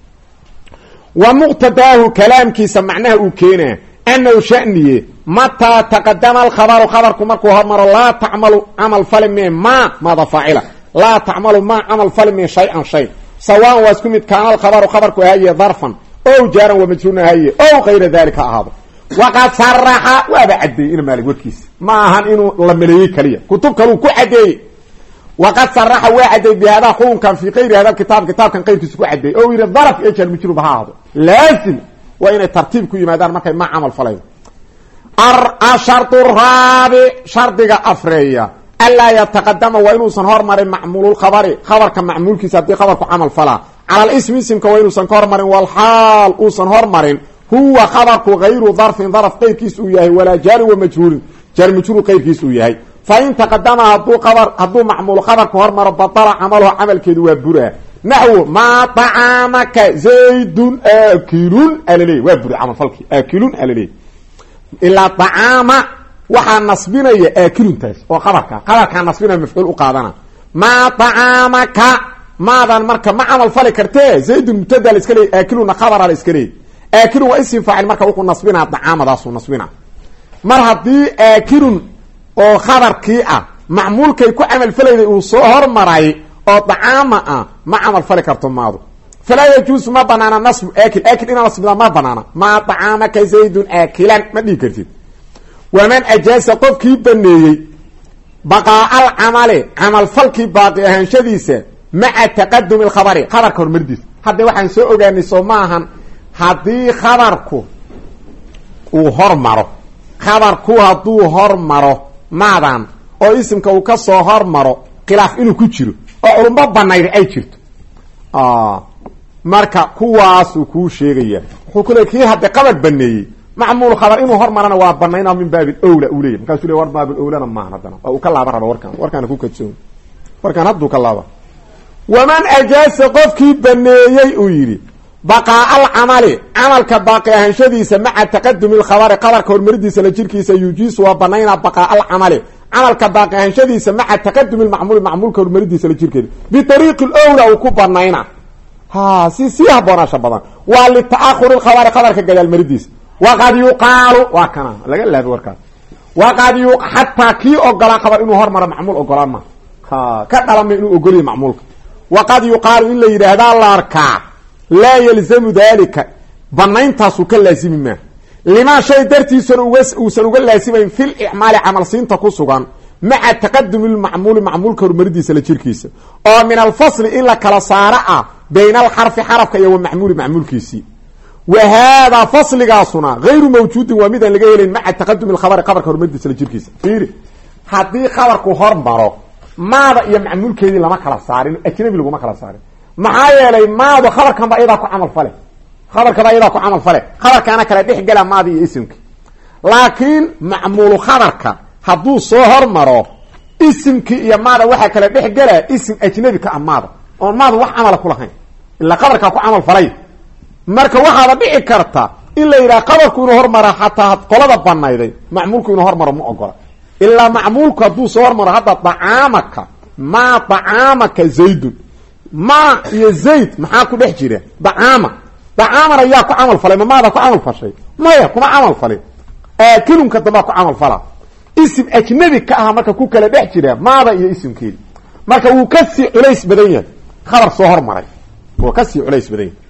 wa muqtadaahu kalaamkiisa macnaha uu keenaa annahu shaniye mataa taqadama alkhabaru khabarku markuu hormaro laa tacmalu camal fali mee ma maada faacila laa tacmalu ma camal fali mee shay-an shay sawaan waa isku mid kaana alkhabaru khabarku ahaye darfan ow jaaran wa majhuurna ahaye ow kayra dalika ahaado waqad saraxa waaba cadeeyey ina maalig warkiisa ma ahan inuu la maleeyey kaliya kutub kaluu ku cadeeyey waqad saraxa waa cadeeyey bihada xukunkan fii kayri hada kitaab kitaabkan qaybkiisa ku cadeeyey oo yidhi daraf iyo jar majhuur ha ahaado laazim waa inay tartiib ku yimaadaan markay ma camal falaydo ashardu raabi shardiga afreeya anlaa yataqadama waa inuusan hormarin macmuululkhabari khabarka macmuulkiisa haddii khabarku camal falaa cala lismi isimka waa inuusan ka hormarin walxaal uusan hormarin huwa khabarku hayru darfin darf qeyrkiis uu yahay walaa jaari wa majhuulin jaari majhuul qeyrkiis uu yahay fain taqadama haduu abar hadduu macmuul khabarka hormaro batala camaluhu camalkeedu waa buraa naxwu maa طacaamaka zaydun aakilun alaleey waa buri camalfalkii aakilun alaleey ilaa طacaama waxaa nasbinaya aakiluntaas oo khabarka khabarkaa nasbinaya mafcuul u qaadana maa طacaamaka maadan marka ma camal fali kartee zaydun mubtada la iska leey aakiluna khabara la iska leey aakilun waa isim faacil marka wuxuu nasbinaa طacaamadaasuu nasbina mar haddii aakilun oo khabarkii ah macmuulkay ku camal falayday uu soo hormaray oo dacaama ah ma camal fali karto maadu falaa yajuusu ma banaana nasbu aakil aakil inaa nasbida ma banaana maa dacaamaka zaydun aakilan ma dhihi kartid waman ajaasa qofkii baneeyey baqaa alcamale camalfalkii baaqi ahaanshadiisa maca taqadumi lkhabari khabarka hormaridiisa hadda waxaan soo ogaanay soo maahan haddii khabarku uu hormaro khabarku hadduu hormaro maadan oo isimka uu ka soo hormaro khilaaf inuu ku jiro oo culumbo banayda ay jirto marka kuwaasuu kuu sheegaya wuxuu ku leey kii hadda qabar baneeyey macmuul khabar inuu hormarana waa banaynaa min baabil owla uu leeyahy markaasuu le war baabil owlana maahan haddana waa uu ka laaba raba warkaan warkaana ku kadsoon warkaan hadduu ka laaba waman ajaasa qofkii baneeyey uu yidhi baqaa alcamali camalka baaqi ahaanshadiisa maca taqadumi lkhabari khabarka hormaridiisa la jirkiisa yujiisu waa banaynaa baqaa alcamali camalka baaqi ahaanshadiisa maca taqadumi lmacmuuli macmuulka hormaridiisa la jirkeeda biariiqi lowla uu ku banayna ha si sii haboonaasha badan waa lita'ahuri lkhabari khabarka gadaal maridiisa waqad yuqaalu waa kana laga laabi warkaas waqad yu xataa kii ogolaa khabar inuu hormaro macmuul ogolaan ma ha ka dhalama inuu ogoliyo macmuulka waqad yuqaalu in la yidhaahdaa la arkaa laa yalzamu dalika banayntaasu ka laazimi maa limaa shay dartiisana uusan uga laasimayn fi licmaali camalsiinta ku sugan maca taqadumi lmacmuuli macmuulka hormaridiisa la jirkiisa oo min alfasli in la kala saaro ah bayna alxarfi xarafka iyo wa macmuuli macmuulkiisii wa haadaa fasligaasuna hayru mawjuudin waa midaan laga helayn maca taqadumi lkhabari khabarka hormaridiisa la jirkiisa fiiri haddii khabarku hormaro maada iyo macmuulkeedii lama kala saarin ajnabi laguma kala saarin maxaa yeelay maadu khabarkan ba iyadaa ku camal fale khabarka ba iyadaa ku camal fale khabarkaana kala dhex gela maadi iyo isimki laakiin macmuulu khabarka hadduu soo hormaro isimkii iyo maada waxaa kala dhex gela isim ajnabi ka ah maada oon maadu wax camala ku lahayn ilaa khabarkaa ku camal falay marka waxaada dhici karta in la yidhaha khabarku inuu hormara xataa qolada banayday macmuulku inuu hormaro ma ogola ilaa macmuulku hadduu soo hormaro hadda dacaamaka maa dacaamaka zaydun ma iyo zayd maxaa ku dhex jira dacaama dacaamana yaa ku camal falay ma maada ku camal fashay maya kuma camal falin aakilunka dambaa ku camal fala isim ajnabi ka aha marka ku kala dhex jira maada iyo isimkeedi marka wuu kasii culays badan yahay khabar soo hormaray wuu kasii culays badan yahay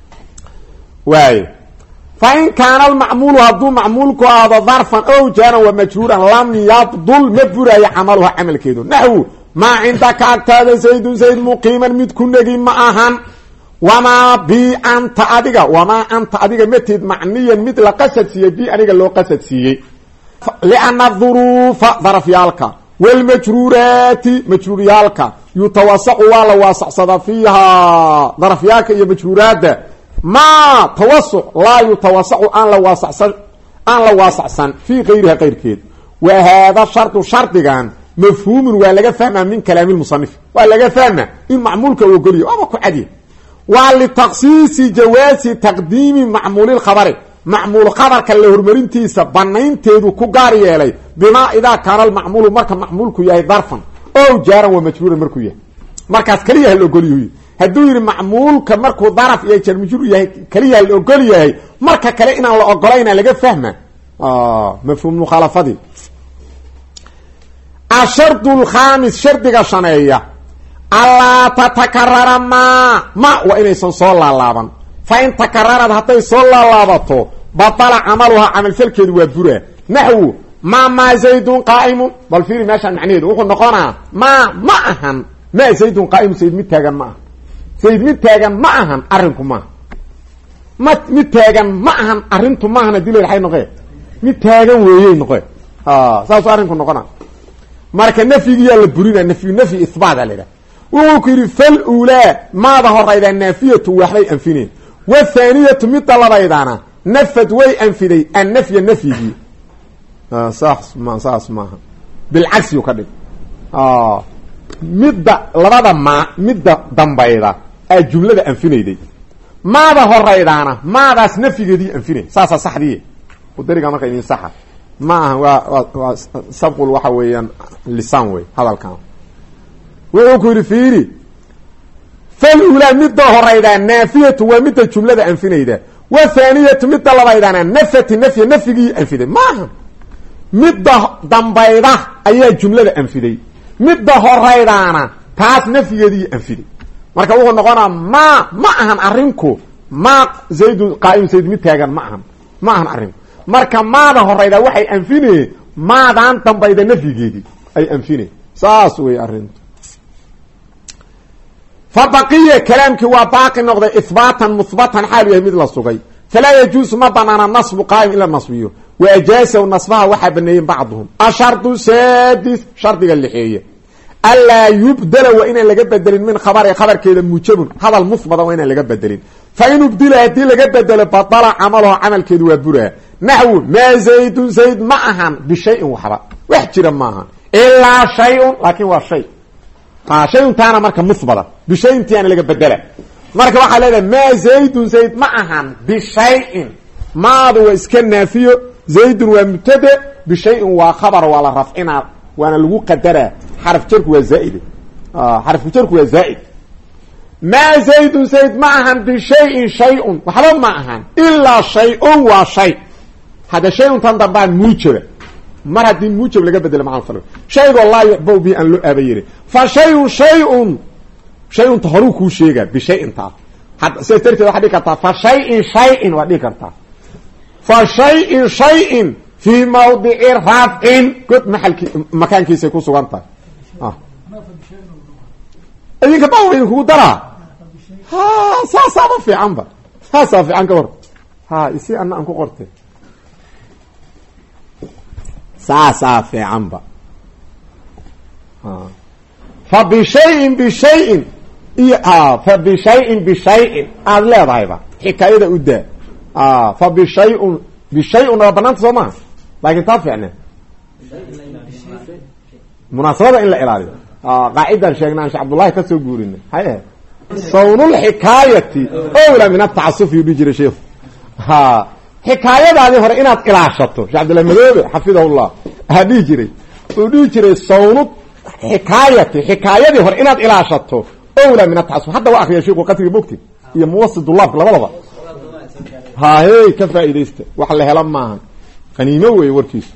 waaye fa in kaana almacmuulu hadduu macmuulku aado darfan ow jaaran wa majruuran lam yabdul ma buraayo camaluha camalkeedu naxwu maa cindaka agtaada zaydun zayd muqiiman mid ku negi ma ahan wamaa bi anta adiga wamaa anta adiga matid macniyan mid la qasad siiyey bi aniga loo qasad siiyey lianna duruufa darafyaalka wاlmajruuraati majruuriyaalka yutawasacu waa la waasacsadaa fiihaa darafyaalka iyo majruuraadda maa tawasuc laa yutawasacu aan la waasacsan aan la waasacsan fii kayriha kayrkeed wa haada shardu shardigan mafhuumun waa laga fahmaa min kalaami lmusanif waa laga fahma in macmuulka u ogoliyo waaba ku cadiya waa litaksiisi jawaasi taqdiimi macmuuli lkhabari macmuul khabarka la hormarintiisa banaynteedu ku gaar yeelay bimaa idaa kaana almacmuulu marka macmuulku yahay darfan ow jaaran wa majruuran markuu yahay markaas keliya la ogolyahy hadduu yidhi macmuulka markuu daraf iyo jarmajruur yahay keliya la ogol yahay marka kale inaan la ogolayna laga fahma mafhuum mukhaalafadii ashardu lkhamis shardiga shaneeya allaa tatakarara ma ma waa inaysan soo laalaaban fa in takararad hadday soo laalaabato batala camaluhaa camalfalkeedu waa buraa naxwu ma ma zaydun qaa'imun bal fiiri meeshaan macnaheedu wuxuu noqonaa ma ma ahan ma zaydun qaa'imun zayd mid taagan ma aha zayd mid taagan ma ahan arrinku maaha ma mid taagan ma ahan arrintu maahan hadii la hay noqe mid taagan weeyey noqe saasuu arrinku noqona marka nafyigiyaa la burina nafyu nafyi ihbaata la yidhaha wuxuu ku yidhi fal ulaa maada horaydaa naafiyatu waxbay anfineen wathaaniyatu midda labaydana nafad way anfiday annafya nafyigii saas ma saas maaha bilcagsi u ka dhig midda labada maa midda dambayda aa jumlada anfinayday maada horaydaana maadaas nafyigeedii anfinay saasaa saxdiye udariga marka idin saxa ma aha waa waa sabqul waxa weeyaan lisaan wey hadalkan wuxuu ku yidhi fiiri fal ulaa midda horaydaa naafiyatu waa midda jumlada anfinayda wathaaniyatu midda labaydana nafati nafya nafyigii anfiday maaha midda dambayda ayaa jumlada anfiday midda horaydaana taas nafyigeedii anfiday marka wuxuu noqonaa ma ma ahan arrinku ma zaydun qaa'im zayd mid taagan ma ahan ma ahan arrinku marka maada horaydaa waxay anfinayeen maadaan dambayda nafyigeedii ay anfineen saas wey arrintu fa baqiya kalaamkii waa baaqi noqday ihbaatan muhbatan xaalu yahay mid la sugay falaa yajuusu ma banaana nasbu qaa'im in la nasbiyo wa ajaasahu nasbaha waxaa baneeyeen bacduhum ashardu sadis shardiga lixeeye alaa yubdela waa inaan laga bedelin min khabari khabarkeeda muujabun hadal muhbata waa inaan laga bedelin fa in ubdila haddii laga bedelo badala camalaho camalkeedu waa buraa naxwu maa zaydun zayd ma ahan bishayin waxba wax jira maaha ilaa shay-un laakin waa shay shayun taana marka muhbata bishayintiana laga bedela marka waxaa leedahay maa zaydun zayd ma ahan bishayin maadu waa iska naafiyo zaydun waa mubtade bishayin waa khabar waa la rafcinaa waana lagu qadaraa xaraf jarku waa zaaid xarafku jarku waa zaa'id maa zaydun zayd ma ahan bishayin shay-un waxba ma ahan ilaa shay-un waa shay hadda shay-un tan dambaa muujaba mar haddii muujab laga bedelo macal fal shaygoo laa yucbow bi aan loo aaba yerin fa shayun shay-un shay-unta horuu kuu sheegaa bishayin taas sidaas darteed waxaa dhigi kartaa fa shayin shayin waa dhigi kartaa fa shayin shayin fii mawdici rafcin god maalki makaankiisay ku sugan tahay idinka ba idinkugu daraa ha saasaaba fiican ba saasaa fiican ka hor ha isi ana aan ku qortay saasaa fiican ba fa bishayin bishayin iyo fa bishayin bishayin aada leedahayba xikaayada u daa fa bishayun bishayun waa banaanta soo maha laakin taa fiicne munaasabada in la ilaaliyo qaacidan sheegnaan shee cabdullahi ka soo guurina hay ahayd sawnulxikaayati owla min atacasuf yuu dhihi jiray sheikhu ha xikaayadaadii hore inaad ilaashato shee cabdillahi madoobe xafidahullah ha dhihi jiray uu dhihi jiray sawnu xikaayati xikaayadii hore inaad ilaashato owla min atacasuf hadda waa akriya sheikhu qasriga bogti iyo muwasidulaabka labadaba ha hey ka faa'iidaysta wax la hela maaha qaniimo wey warkiisu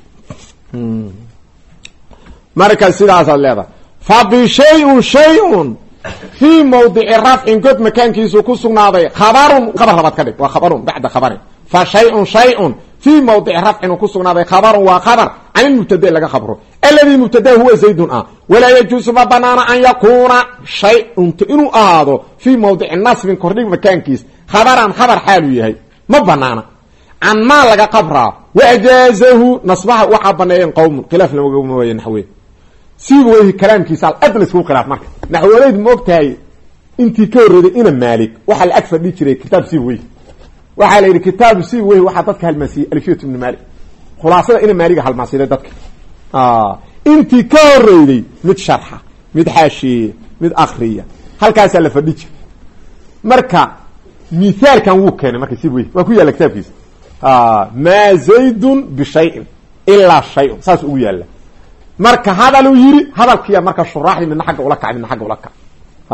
marka sidaasaad leedahay fa bishayun shayun fii mawdici rafcin god makaankiisu ku sugnaaday khabarun khabar labaad ka dhig waa khabarun bacda khabarin fa shayun shayun fii mawdici rafcin uu ku sugnaaday khabarun waa khabar can ilmubtada laga khabro alladii mubtada huwa zaydun ah walaa yajuusu ma banaana an yakuuna shayunta inuu ahaado fii mawdici nasbin kordhig makaankiis khabaran khabar xaaluu yahay ma banaana can maa laga qabraa waajaazahu nasbaha waxaa baneeyeen qowmun khilaaf lama waaye naxwe siiba weyhi kalaamkiisa al adla iskugu khilaaf marka naxwaleyd ma og tahay intii ka horreeday ina maalik waxaa la ag fadhi jiray kitaab siiba weyhi waxaa la yidhi kitaabu siiba weyhi waxaa dadka halmaasiyey alfiyat ibni maalik khulaasada ina maaliga halmaasiday dadka intii ka horreyday mid sharxa mid xaashiye mid akriya halkaasaa la fadhi jiray marka mithaalkan wuu keenay marka siiba weyhi waa ku yaalla kitaabkiisa maa zaydun bishayin ilaa shayun saas ugu yaalla marka hadaluu yiri hadalkiya marka shuraaxdii midna xagga ula kacay midna xagga ula kacay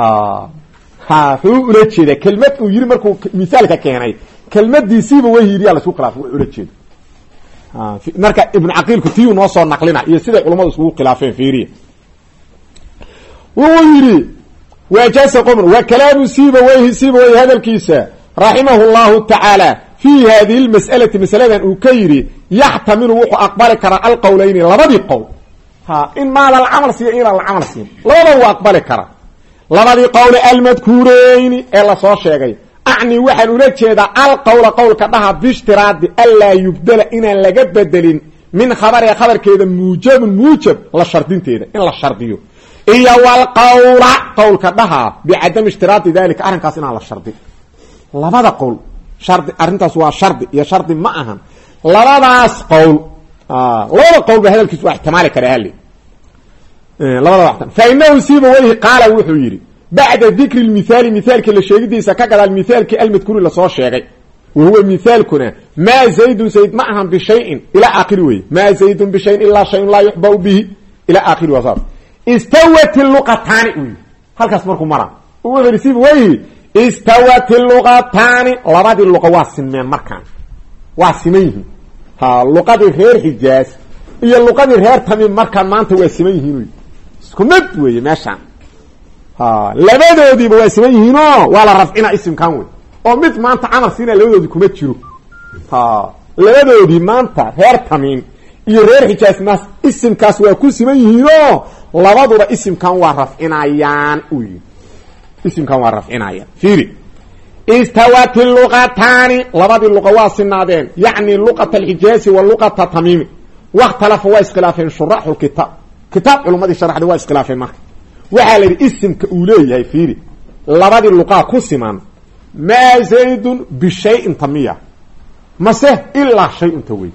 wuxuu ula jeedaa kelmad uu yiri markuu misaalka keenay kelmadiisiiba way yiriyaa la isku khilaafay wuxuu ula jeedaa marka ibn caqiilku tii noo soo naqlina iyo sida culimadu isku khilaafeen fiiriya wuxuu yiri waajasa qomr wa kalaamu siiba way siiba way hadalkiisa rahimahullahu ta'ala fi hadhihi almas'alati mas'aladan uu ka yiri yahtamilu wuxuu aqbali kara alqawlayn labadi qowl ha in ma la amal siya ila la amal siya labada waa aqbali kara labadi qowl almadkuurayn ee la soo sheegay acni waxaan ula jeedaa alqawla qawlka dhaha bishtiradi alla yubdala inaan laga bedelin min khabariha khabarkeeda muujabun muujab la shardinteeda in la shardiyo iyo walqawla qawlka dhahaa bicadami ishtiraadi dalika arrinkaas inaan la shardin labada qowl shardi arrintaas waa shardi iyo shardi ma ahan labadaas qowl labada qowl ba hadalkiisu waa ixtimaali karaa hali labada waxtan fa inahu siiba wayhi qaala wuxuu yidhi bacda dikri lmithaali mithaalkii la sheegidiisa ka gadaal mithaalkii almadkuuri lasoo sheegay wahuwa mithaalkuna maa zaydun zayd ma ahan bishayin ilaa aakhiri weye maa zaydun bishayin ilaa shayun laa yuxbau bihi ilaa aakhiri waa saas istawat luqataani u yii halkaas markuu mara wuxuu siiba wayhi istawat luqataani labadii luqa waa simeen markaan waa siman yihiin ha luqadii reer xijaaz iyo luqadii reer tamiim markaan maanta waa siman yihiin isku mid weeye meeshaan ha labadoodiiba waa siman yihiinoo waa la rafcina isimkan wey oo mid maanta camal siina labadoodii kuma jiro ha labadoodii maanta reer tamiim iyo reer xijaaz maas isimkaas waa ku siman yihiinoo labaduba isimkan waa rafcinayaan u yii isimkan waa rafcinayaan fiiri istawat luqataani labadii luqa waa sinaadeen yacni luqata alxijaazi wa luqata tamiimi wakhtalafa waa iskhilaafeen shuraxu kitaab kitaab culummadii sharaxda waa iskhilaafeen marka waxaa la yidhi isimka uu leeyahay fiiri labadii luqaa ku siman maa zaydun bishayin tamiya mase ilaa shayunta wey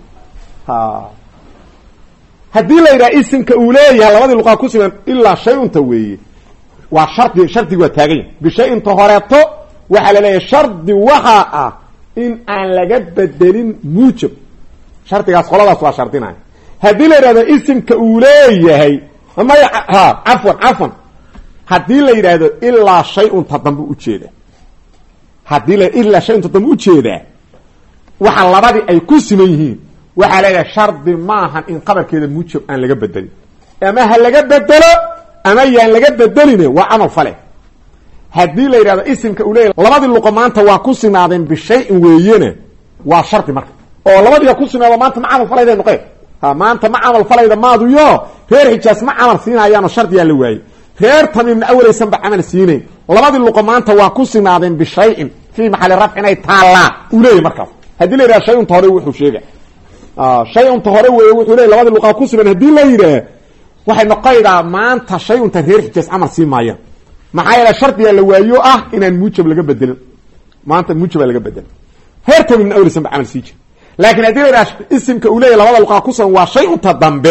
haddii la yidhaha isimka uu leeyahay labadii luqaa ku siman ilaa shayunta weeye waa shardi shardigu waa taagan yahay bishayinta horeeto waxaa la leeyahay shardi waxaa ah in aan laga bedelin muujab shardigaas qoladaas waa shardinaya haddii la yidhahdo isimka uu leeyahay maya ha cafwan cafwan haddii la yidhaahdo ilaa shay-unta dambe ujeeda haddii la ilaa shay-unta dambe ujeedaa waxa labadii ay ku siman yihiin waxaa leeyahay shardi maahan in qabarkeeda muujab aan laga bedelin ama ha laga bedelo ama yaan laga bedeline waa camal fale haddii la yidhahdo isimka uu leeyahay labadii luqa maanta waa ku sinaadeen bishayin weeyena waa shardi marka oo labadiiba ku sinaado maanta ma camal falayda noqeen ha maanta ma camal falayda maaduyo reer xijaas ma camal siinayaanoo shardiyaa la waayey reer tamiimna awalaysanba camal siinayn labadii luqa maanta waa ku sinaadeen bishayin fii maxali rafcinay taallaa uu leeyahy markaas haddii la yidhaha shayunta hore wuxuu sheega shayunta hore weeye wuxuu leeyay labadii luqaa ku siman haddii la yidhaah waxay noqonaydaa maanta shayunta reer xijaas camal sii maayaan maxaa yeele shardigaa la waayo ah inaan muujab laga bedelin maanta muujabaa laga bedelin reer tamiimna awalaysanba camal sii jira laakiin haddii la yidhaha isimka uu leeyahy labada luqaa ku siman waa shayunta dambe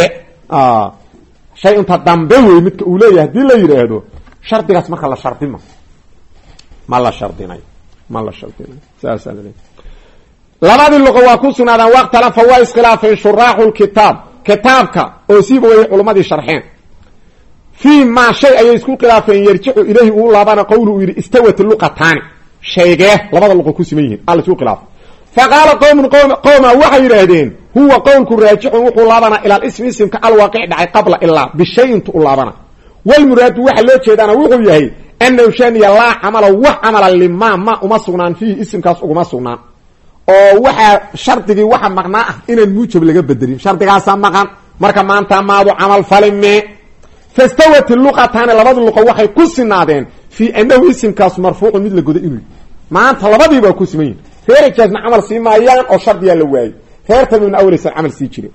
shayunta dambe wey midka uu leeyahay haddii la yidhaahdo shardigaas marka la shardima ma la shardinayo ma la shardinayo saasaa laleeyahy labadii luqa waa ku sugnaadaan wakhtalafa waa iskhilaafeen shuraaxu lkitaab kitaabka oo siiba wayay culummadii sharxeen fii maa shay ayay isku khilaafeen yarjicu ilayhi uu laabana qowlu uu yidhi istawat luqataani shaygee labada luqa ku siman yihiin aa laisku khilaafay faqaala qowmun qowma waxay yidhaahdeen huwa qowlku raajixun wuxuu laabana ila alismi isimka alwaaqic dhacay qabla ilaa bishayintu u laabana walmuraadu waxa loo jeedaana wuxuu yahay annahu shaniya laa camala wax camala limaa ma uma sugnaan fiihi isimkaas uguma sugnaan oo waxaa shardigii waxa maqnaa ah inaan muujab laga bedelin shardigaasaa maqan marka maanta maadu camal falime fastawat luqataani labada luqa waxay ku sinaadeen fii annahu isimkaas marfuucu mid la goda inuu maanta labadiibaa ku siman yihin reer ijaasna camal sii maayaan oo shardiyaa la waayey reer tamiimna awlaysan camal sii jire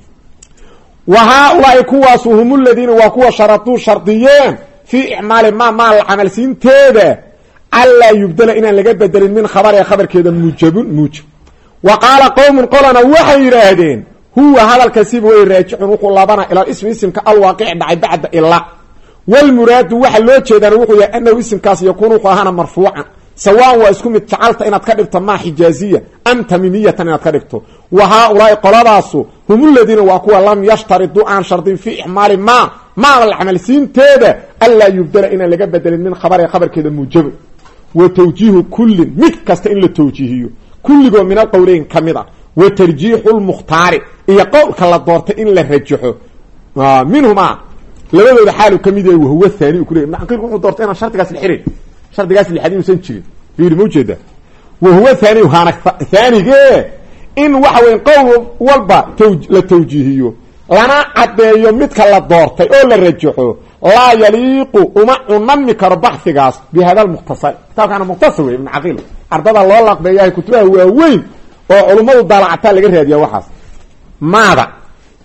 wa haa-ulaa'i kuwaasu hum ladiina waa kuwa sharaduu shardiyeen fii icmaali ma maa la camal siinteeda anlaa yubdala inaan laga bedelin min khabariha khabarkeeda muujabun muujab wa qaala qowmun qolana waxay yidhaahdeen huwa hadalka siba way raajixun wuxuu laabana ilaa ismi isimka alwaaqic dhacay bacda ilaa walmuraadu waxa loo jeedaan wuxuu yahay anahu isimkaas yakuunu wuxuu ahaana marfuucan sawaan waa isku mid jacalta inaad ka dhigto maa xijaaziya am tamiimiyatan inaad ka dhigto wa haa-ulaa'i qoladaasu hum ladiina waa kuwa lam yashtariduu aan shardin fii ixmaali maa maa la camalsiinteeda anlaa yubdala inaan laga bedelin min khabariha khabarkeeda muujaba wa tawjiihu kullin mid kasta in la tawjiihiyo kulligoo min alqowleyn ka mid a wa tarjiixu lmukhtaari iyo qowlka la doortay in la rajaxo minhumaa labadooda xaalu ka mid yahay wahuwa haani u ku leey ibn caqiilku wuxuu doortay inaan shardigaas la xirin shardigaas lixadi uusan jirin fiiri ma ujeeda wahuwa haani haana haanigee in waxa weyn qowl walba la tawjiihiyo lana caddeeyo midka la doortay oo la rajaxo laa yaliiqu uma cunami karo baxigaas bi hada lmukhtasar kitaabkaana mukhtasar wey ibn caqiil ardada loo laqbeeyahay kutubaha waaweyn oo culummadu daalactaa laga raadiya waxaas maada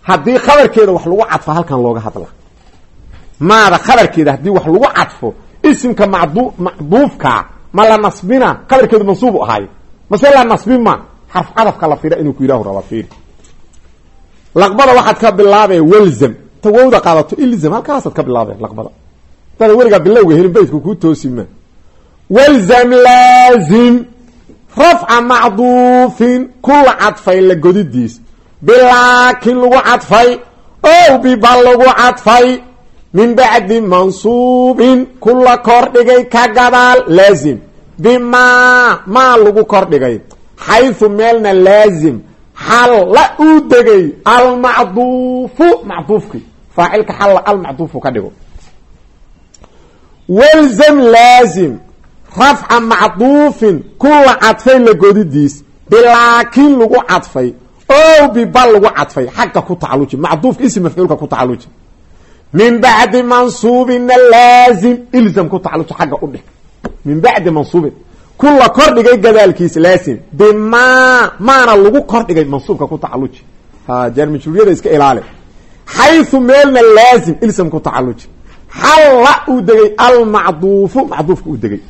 haddii khabarkeeda wax lagu cadfo halkan looga hadla maada khabarkeeda haddii wax lagu cadfo isimka macdu macduufka ma la nasbina khabarkeedu mansuub u ahaay mase la nasbin ma xarf cadafka la fiira inuu ku yiraaho raba fiir laqbada waxaad ka bilaabay walzam tawawda qaadato ilzam halkaasaad ka bilaabay laqbada dad wariga bilowga helin baydku ku toosima walzam laazim raf'a macduufin kulla cadfay la godidiis bilaakin lagu cadfay oo bibal lagu cadfay min bacdi mansuubin kulla kordhigay ka gadaal laazim bima ma lagu kordhigay xayثu meelna laazim xal la uu degay almacduufu macduufki faacilka xal almacduufu ka dhigo walzam laazim rafca macduufin kulla cadfay la godidiis bilaakin lagu cadfay oo bibal lagu cadfay xagga ku tacaluji macduufka ism mafcuulka ku tacaluji min bacdi mansuubina laazim ilzam ku tacaluji xagga u dhig min bacdi mansuubin kulla kordhigay gadaalkiis laazim bima maana lagu kordhigay mansuubka ku tacaluji ha jar majruuriyada iska ilaali xayثu meelna laazim ilzam ku tacaluji xalla u degay almacduufu macduufka u degay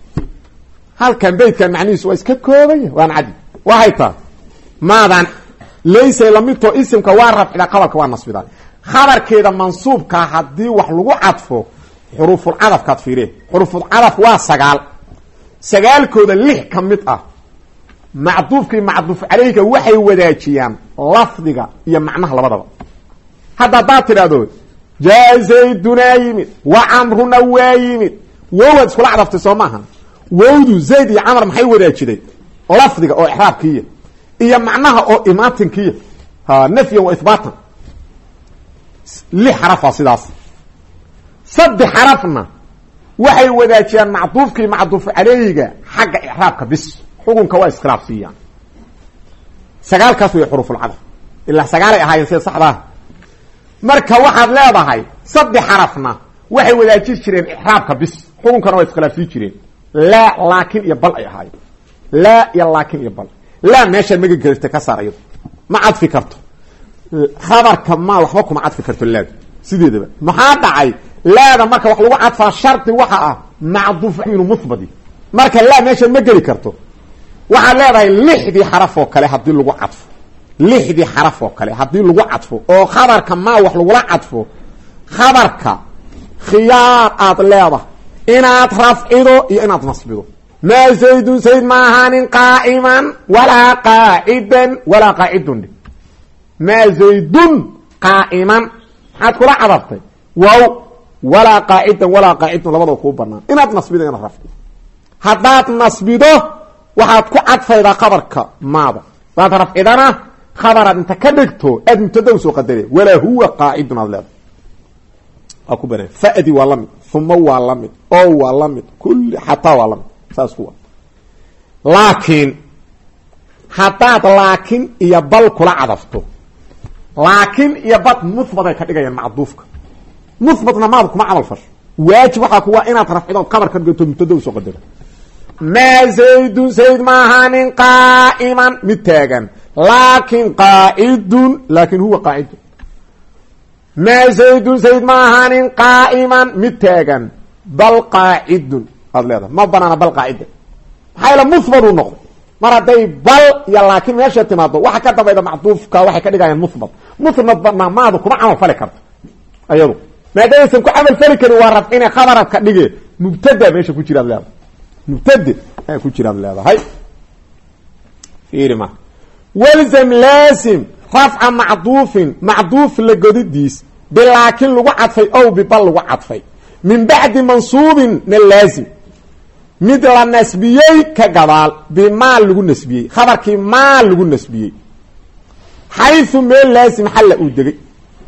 halkan beydkan macnihiisu waa iska koobaya waan cadi waxay taa maadan laysa lamidto isimka waa rafcida qabarka waa nasbida khabarkeeda mansuubka haddii wax lagu cadfo xuruuful cadafkaad fiiree xuruuful cadaf waa sagaal sagaalkooda lix ka mid ah macduufkii macduuf calayhiga waxay wadaajiyaan lafdiga iyo macnaha labadaba hadda haddaad tidhaahdo jaa zaydunaa yimid wa camruna waa yimid wowaad iskula cadaftay soo maaha wowdu zayd iyo camar maxay wadaajiday lafdiga oo ixraabkiiya iyo macnaha oo imaatinkiiya ha nafyan wa ihbaatan lix xarafa sidaas saddex xarafna waxay wadaajiyaan macduufkii macduuf calayhiga xagga ixraabka bis xukunka waa iskhilaafsiiyaan sagaalkaas way xuruuful cadaf ilaa sagaalay ahaayeen sida saxdaa marka waxaad leedahay saddex xarafna waxay wadaajin jireen ixraabka bis xukunkana waa iskhilaafsii jireen laa laakin iyo bal ay ahaayeen laa iyo laakin iyo bal laa meeshaad maga gelista ka saar iyado ma cadfi karto khabarka ma waxba kuma cadfi karto laada sideedaba maxaa dhacay laada marka wax lagu cadfaa shardi waxa ah macduuf inuu muthbadi marka laa meeshaad ma geli karto waxaad leedahay lixdii xaraf oo kale haddii lagu cadfo lixdii xaraf oo kale haddii lagu cadfo oo khabarka maa wax lagula cadfo khabarka khiyaar aad leedahay inaad rafcido iyo inaad nasbido maa zaydun zayd ma ahaanin qaa'iman walaa qaacidan walaa qaacidun maa zaydun qaa'iman maxaad kula cadaftay wow walaa qaacidan walaa qaacidun labadaba kuu banaan inaad nasbido inaad rafcido haddaad nasbido waxaad ku cadfaydaa khabarka maada hadaad rafcidana khabaraad inta ka dhigto aad mubtada usoo qadare walaa huwa qaacidun aad leedahay waa ku banaan fadi waa lamid uma waa lamid o waa lamid kulli xataa waa lamid saas kuwa laakiin haddaad laakin iyo bal kula cadafto laakin iyo bad muhbat ay ka dhigayaan macduufka muhbatna maad kuma camal fasho waajib waxaa kuwa inaad rafcido qabar ka dhigto mubtada usoo qadaro maa zaydun zayd ma ahaanin qaa'iman mid taagan laakin qaacidun laakin huwa qaacidun maa zaydun zayd ma ahaanin qaa'iman mid taagan bal qaacidun aad leedahay ma banaana bal qaacidan maxaa yaele muhbat uu noqday mar hadday bal iyo laakin meesha timaado waxa ka dambayda macduufka waxay ka dhigayaan muhbat muhbat bana maadu kuma camal fali karto ayadu maadaysan ku camal fali karin waa rafcine khabarad ka dhige mubtada meesha ku jiraad leedahay mubtada ay ku jiraad leedahay fiirima walzam laasim rafca macduufin macduuf la godidiis bilaakin lagu cadfay ow bibal lagu cadfay min bacdi mansuubin na laazim mid la nasbiyey ka gadaal bimaa lagu nasbiyey khabarkii maa lagu nasbiyey xayثu meel laazim xalla uu degay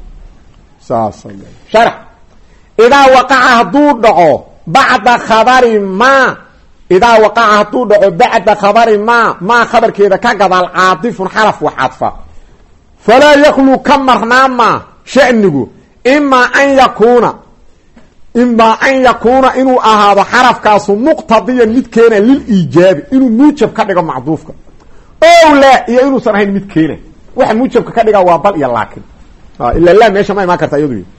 saas sharax idaa waqaca hadduu dhaco bacda khabari ma idaa waqaca hadduu dhaco bacda khabari ma maa khabarkeeda ka gadaal caadifun xaraf wax cadfa falaa yaklu ka marnaama shanigu imaa an yakuuna imaa an yakuuna inuu ahaado xarafkaasu muqtadiyan mid keena liliijaabi inuu muujab ka dhigo macduufka ow laa iyo inuusan ahayn mid keena waxa muujabka ka dhigaa waa bal iyo laakin ila la meesha ma imaan karta iyadu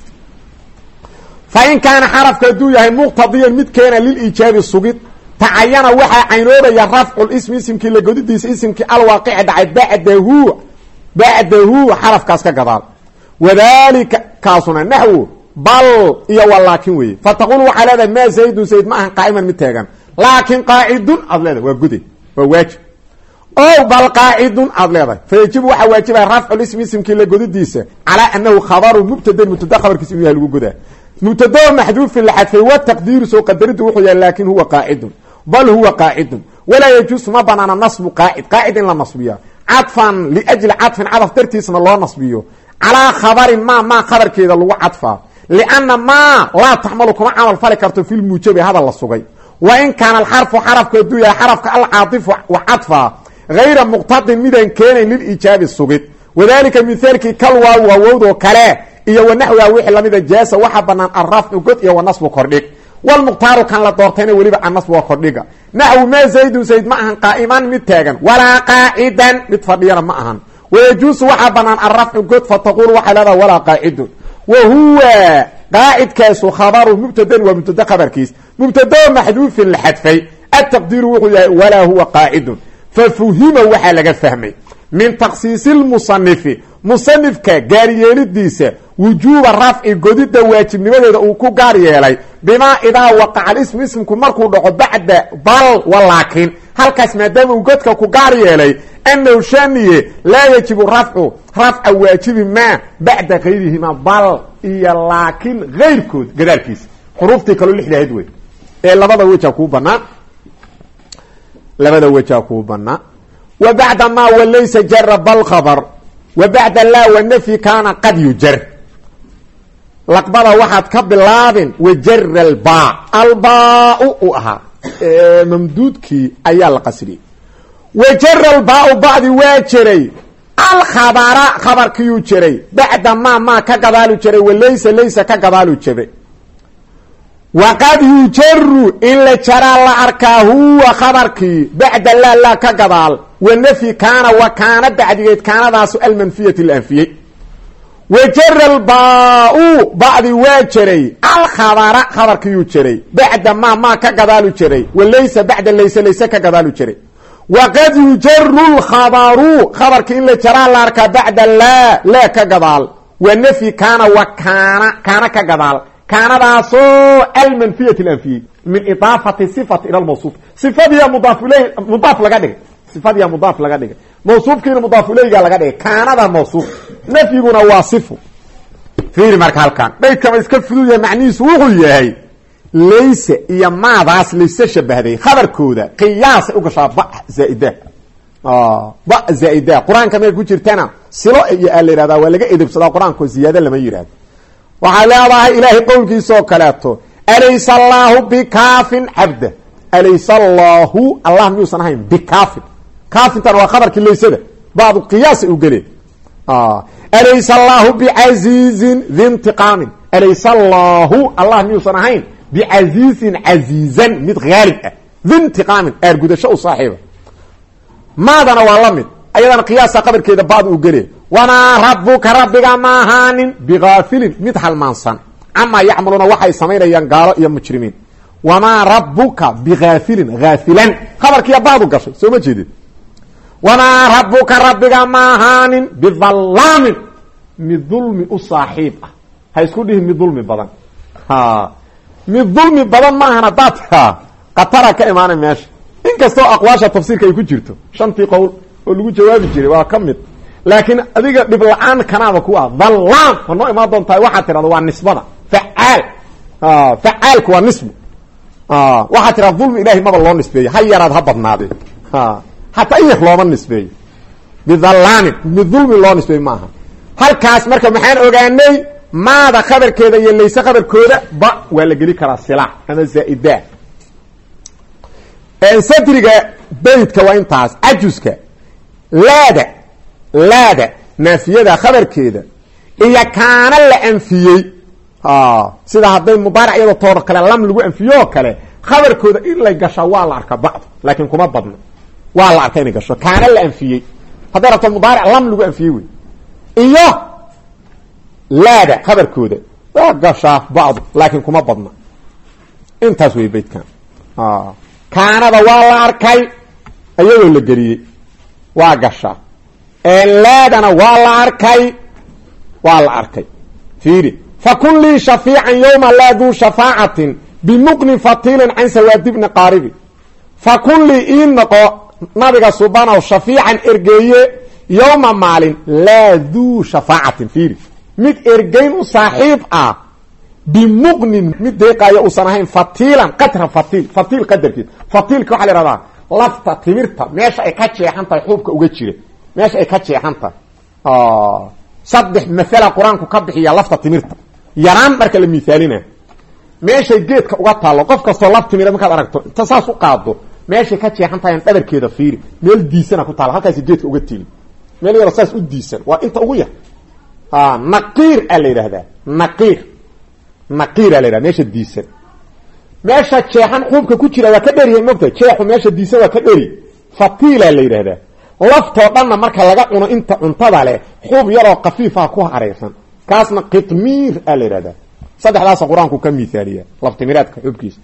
fa in kaana xarafka haduu yahay muqtadiyan mid keena lil ijaabi sugid tacayana waxaa caynoobaya rafcul ismi isimkii la godidiisa isimkii alwaaqici dhacay bacdahu bacdahu xarafkaas ka gadaal wadalika kaasuna naxwu bal iyo walaakin weeye fataqul waxaa leedahay maa zaydun zayd ma ahan qaa'iman mid taagan laakin qaacidun aad leedahay waa gude waa waajib o bal qaacidun aad leedahay fayajibu waxaa waajibaya rafcul ismi isimkii la godidiisa calaa anahu khabaru mubtadan mubtada khabarkiisa inuu yahay lagu godaa mubtada maxduufin la xadfay wa taqdiiru soo qadarintu wuxuu yahay laakin huwa qaacidun bal huwa qaacidun walaa yajuus ma banaana nasbu qaacid qaacid in la nasbiya cadfan liajli cadfin cadaf dartiisna loo nasbiyo calaa khabarin ma ma khabarkeeda lagu cadfaa lianna ma laa taxmalu kuma camal fali karto fi lmuujabi hadal la sugay wa in kaana alxarfu xarafku haduu yahay xarafka alcaadifu wa cadfaa gayra muqtadin midaan keenayn lilijaabi sugid wadalika mithaalkii kal waaw waawowdoo kale iyo wanaxwiha wixii lamida jaasa waxa banaan alrafcu god iyo wanasbu kordhig walmuqtaaru kan la doortayna weliba annasbu waa kordhiga naxwu maa zaydun zayd ma ahan qaa'iman mid taagan walaa qaacidan mid fadhiyana ma ahan wayajuusu waxaa banaan alrafcu god fataqulu waxaa leedaha walaa qaacidun wa huwa qaacidkaasu khabaru mubtadan waa mubtada khabarkiis mubtadao maxduufin la xadfay ataqdiiru wuxuu yahay walaa huwa qaacidun fafuhima waxaa laga fahmay min taksiisi lmusanifi musanifka gaaryeelidiisa wujuuba rafci godida waajibnimadeeda uu ku gaar yeelay bimaa idaa waqaca alismu ismku markuu dhaco bacda bal walaakin halkaas maadaama uu godka ku gaar yeelay annahu shaniye laa yajibu rafcu rafca waajibi maa bacda kayrihima bal iyo laakin gayrkood gadaalkiisa xuruuftii kaloo lixdahayd wey ee labada wejaa kuu banaan labada wejaa kuu banaan wa bacda maa walaysa jara bal khabar wa bacda laa wanafyi kaana qad yujar laqbada waxaad ka bilaabin wajara albaa albaau u ahaa mamduudkii ayaa la qasriyey wajara albaau bacdi waa jiray alkhabara khabarkiyuu jiray bacda maa maa ka gadaalu jiray walaysa laysa ka gadaalu jiray waqad yujaru in la jaraa la arkaa huwa khabarkii bacda laa laa ka gadaal wanafyi kaana wa kaana bacdigeed kaanadaasu almanfiyati la anfiyey wajara albaa-u bacdi waa jiray alkhabara khabarkiyuu jiray bacda maa maa ka gadaalu jiray walaysa bacda layse layse ka gadaalu jiray waqad yujaru lkhabaru khabarkii in la jaraa la arkaa bacda laa laa ka gadaal wanafyi kaana wa kaana kaana ka gadaal kaanadaasoo almanfiyati lanfiyey min idaafati sifati ila lmawsuuf sifadiya mudaaf iley mudaaf laga dhigay sifadiya mudaaf laga dhigay mawsuufkiina mudaaf ileyga laga dhigay kaanada mawsuuf nafyiguna waa sifu fiiri marka halkan baydkama iska fuduya macnihiisu wuxuu yahay laysa iyo maadaas laysa shabahday khabarkooda qiyaasay u gashaa ba zaaida ba zaaida qur-aanka markay ku jirtana silo iyo aa la yihahdaa waa laga edebsadaa qur-aanko ziyaado lama yihahdo waxaa leedahay ilaahay qowlkiisaoo kaleeto alaysa allaahu bikaafin cabda alaysa allaahu allah miyuusan ahayn bikaafin kaafintan waa khabarkii laysada bacdu qiyaasa u gele alaysa allaahu bicasiizin di intiqaamin alaysa allaahu allah miyuusan ahayn bicasiizin casiizan mid haalib ah di intiqaamin aargudasho u saaxiiba maadana waa la mid ayadana qiyaasa qabarkeeda bacdu u gele wamaa rabuka rabbiga ma ahaanin bigaafilin mid halmaansan camaa yacmaluuna waxay samaynayaan gaalo iyo mujrimiin wamaa rabuka bigaafilin haafilan khabarkiiya bacdu gashay soo ma jeedid wamaa rabuka rabbiga ma ahaanin bidallaamin mid dulmi u saaxiib ah ha isku dhihin mid dulmi badan mid dulmi badan maahan haddaad tiraa katara ka imaanay meesha inkastoo aqwaasha tafsiirka ay ku jirto shantii qowl oo lagu jawaabi jiray waa ka mid laakiin adiga dhib la-aan kanaaba ku ah dhallaam ma noo imaan doontahay waxaad tirahda waa nisbada facaal facaalku waa nisbu waxaad tirahda dulmi ilahay maba loo nisbeeyo ha yaraad ha badnaadee hataa iyar looma nisbeeyo bidallaamin mid dulmi loo nisbeeyo maaha halkaas marka maxaan ogaanay maada khabarkeeda iyo layse khabarkooda ba waa la geli karaa silaax ama zaa-ida sadriga baydka waa intaas cajuska laada laada naafiyada khabarkeeda iyo kaana la anfiyey sida hadday mudaaric iyadoo toor kale lam lagu anfiyo oo kale khabarkooda in la gashaa waa la arkaa bacd laakiin kuma badno waa la arka inay gasho kaana la anfiyey hadday rabto mudaaric lam lagu anfiyey wey iyo laada khabarkooda waa gashaa bacdu laakiin kuma badna intaas wey beydkan kaanada waa la arkay ayagoo la geliyey waa gashaa laadana waa la arkay waa la arkay fiiri fakun lii shafiican yowma laa duu shafaacatin bimuqnin fatiilin can sawaadi bni qaaribi fakun lii ii noqo nabiga subanow shafiican ergeeye yowma maalin laa duu shafaacatin fiiri mid ergeyn u saaxiib ah bimuqnin mid deeqaayo uusan ahayn fatiilan qadra fatiil fatiil qadarkiis fatiilka waxaa la ihahdaa lafta timirta meesha ay ka jeexan tahay xuubka uga jira meesha ay ka jeexan tahay saddex maala qur-aanku ka bixiya lafta timirta yaraan marka la miaalina meeshay geedka uga taalo qof kastoo laf timira markaad aragto inta saas u qaado meeshay ka jeexan tahay dhabarkeeda fiiri meel diisana ku taalo halkaas geedka uga tili meel yaro saas u diisan waa inta ugu yar naqiir aa la yidhaahdaa naqiir naqiir aa la yidhahda meesha diisan meesha jeexan xuubka ku jira waa ka dheriya mogta jeexu meesha diisan waa ka dheri fatiilaa la yidhaahdaa laftoo dhanna marka laga cuno inta cuntada leh xuub yaroo kafiifaha ku hareersan kaasna qitmiir aa la yidhahdaa saddexdaasa qur-aanku ka miaaliya laftimiraadka xubkiisa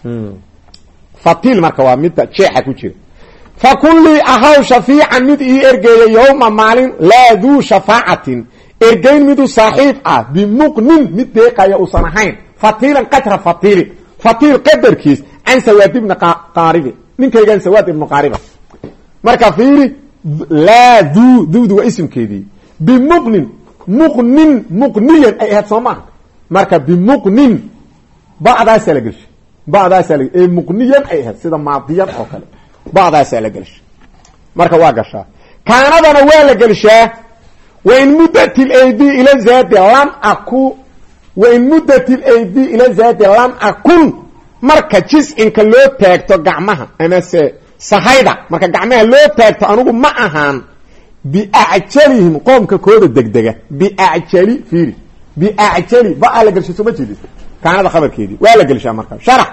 fatiil marka waa midda jeexa ku jira fakun lii ahaw shafiican mid ii ergeeya yowma maalin laa duu shafaacatin ergeyn midu saaxiib ah bimuqnin mid deeqaya uusan ahayn fatiilan qadra fatiilin fatiil qadarkiis can sawaad ibni qaaribi ninkaygan sawaad ibnu qaariba marka fiiri laa duu duudu waa isimkeedii bimuqnin muqnin muqniyan ay ahayd soo maaha marka bimuqnin bacdaasaa la gelshay bacdaasaa la ee muqniyan ay ahayd sida maadiyan oo kale bacdaasaa la gelshay marka waa gashaa kaanadana waa la gelshaa wain muddat ilaydi ila zaadi lam aku wain muddat ilaydi ila zaadi lam akun marka jiscinka loo taagto gacmaha amase sahayda marka gacmaha loo taagto anugu ma ahaan biacjalihim qoomka kooda degdega biacjali fiiri biacjali baa la gelshay sooma jeedis kaanada khabarkeedii waa la gelshaa marka sharax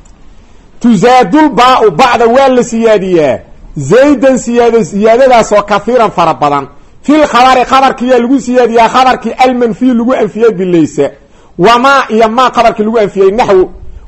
tuzaadul baau bacda waa la siyaadiyaa zaydan siyaado siyaadadaas oo kahiiran fara badan fil khabari khabarkiyaa lagu siyaadiyaa khabarkii almanfiy lagu anfiyey bilaysa wamaa iyo maa khabarkii lagu anfiyey naxw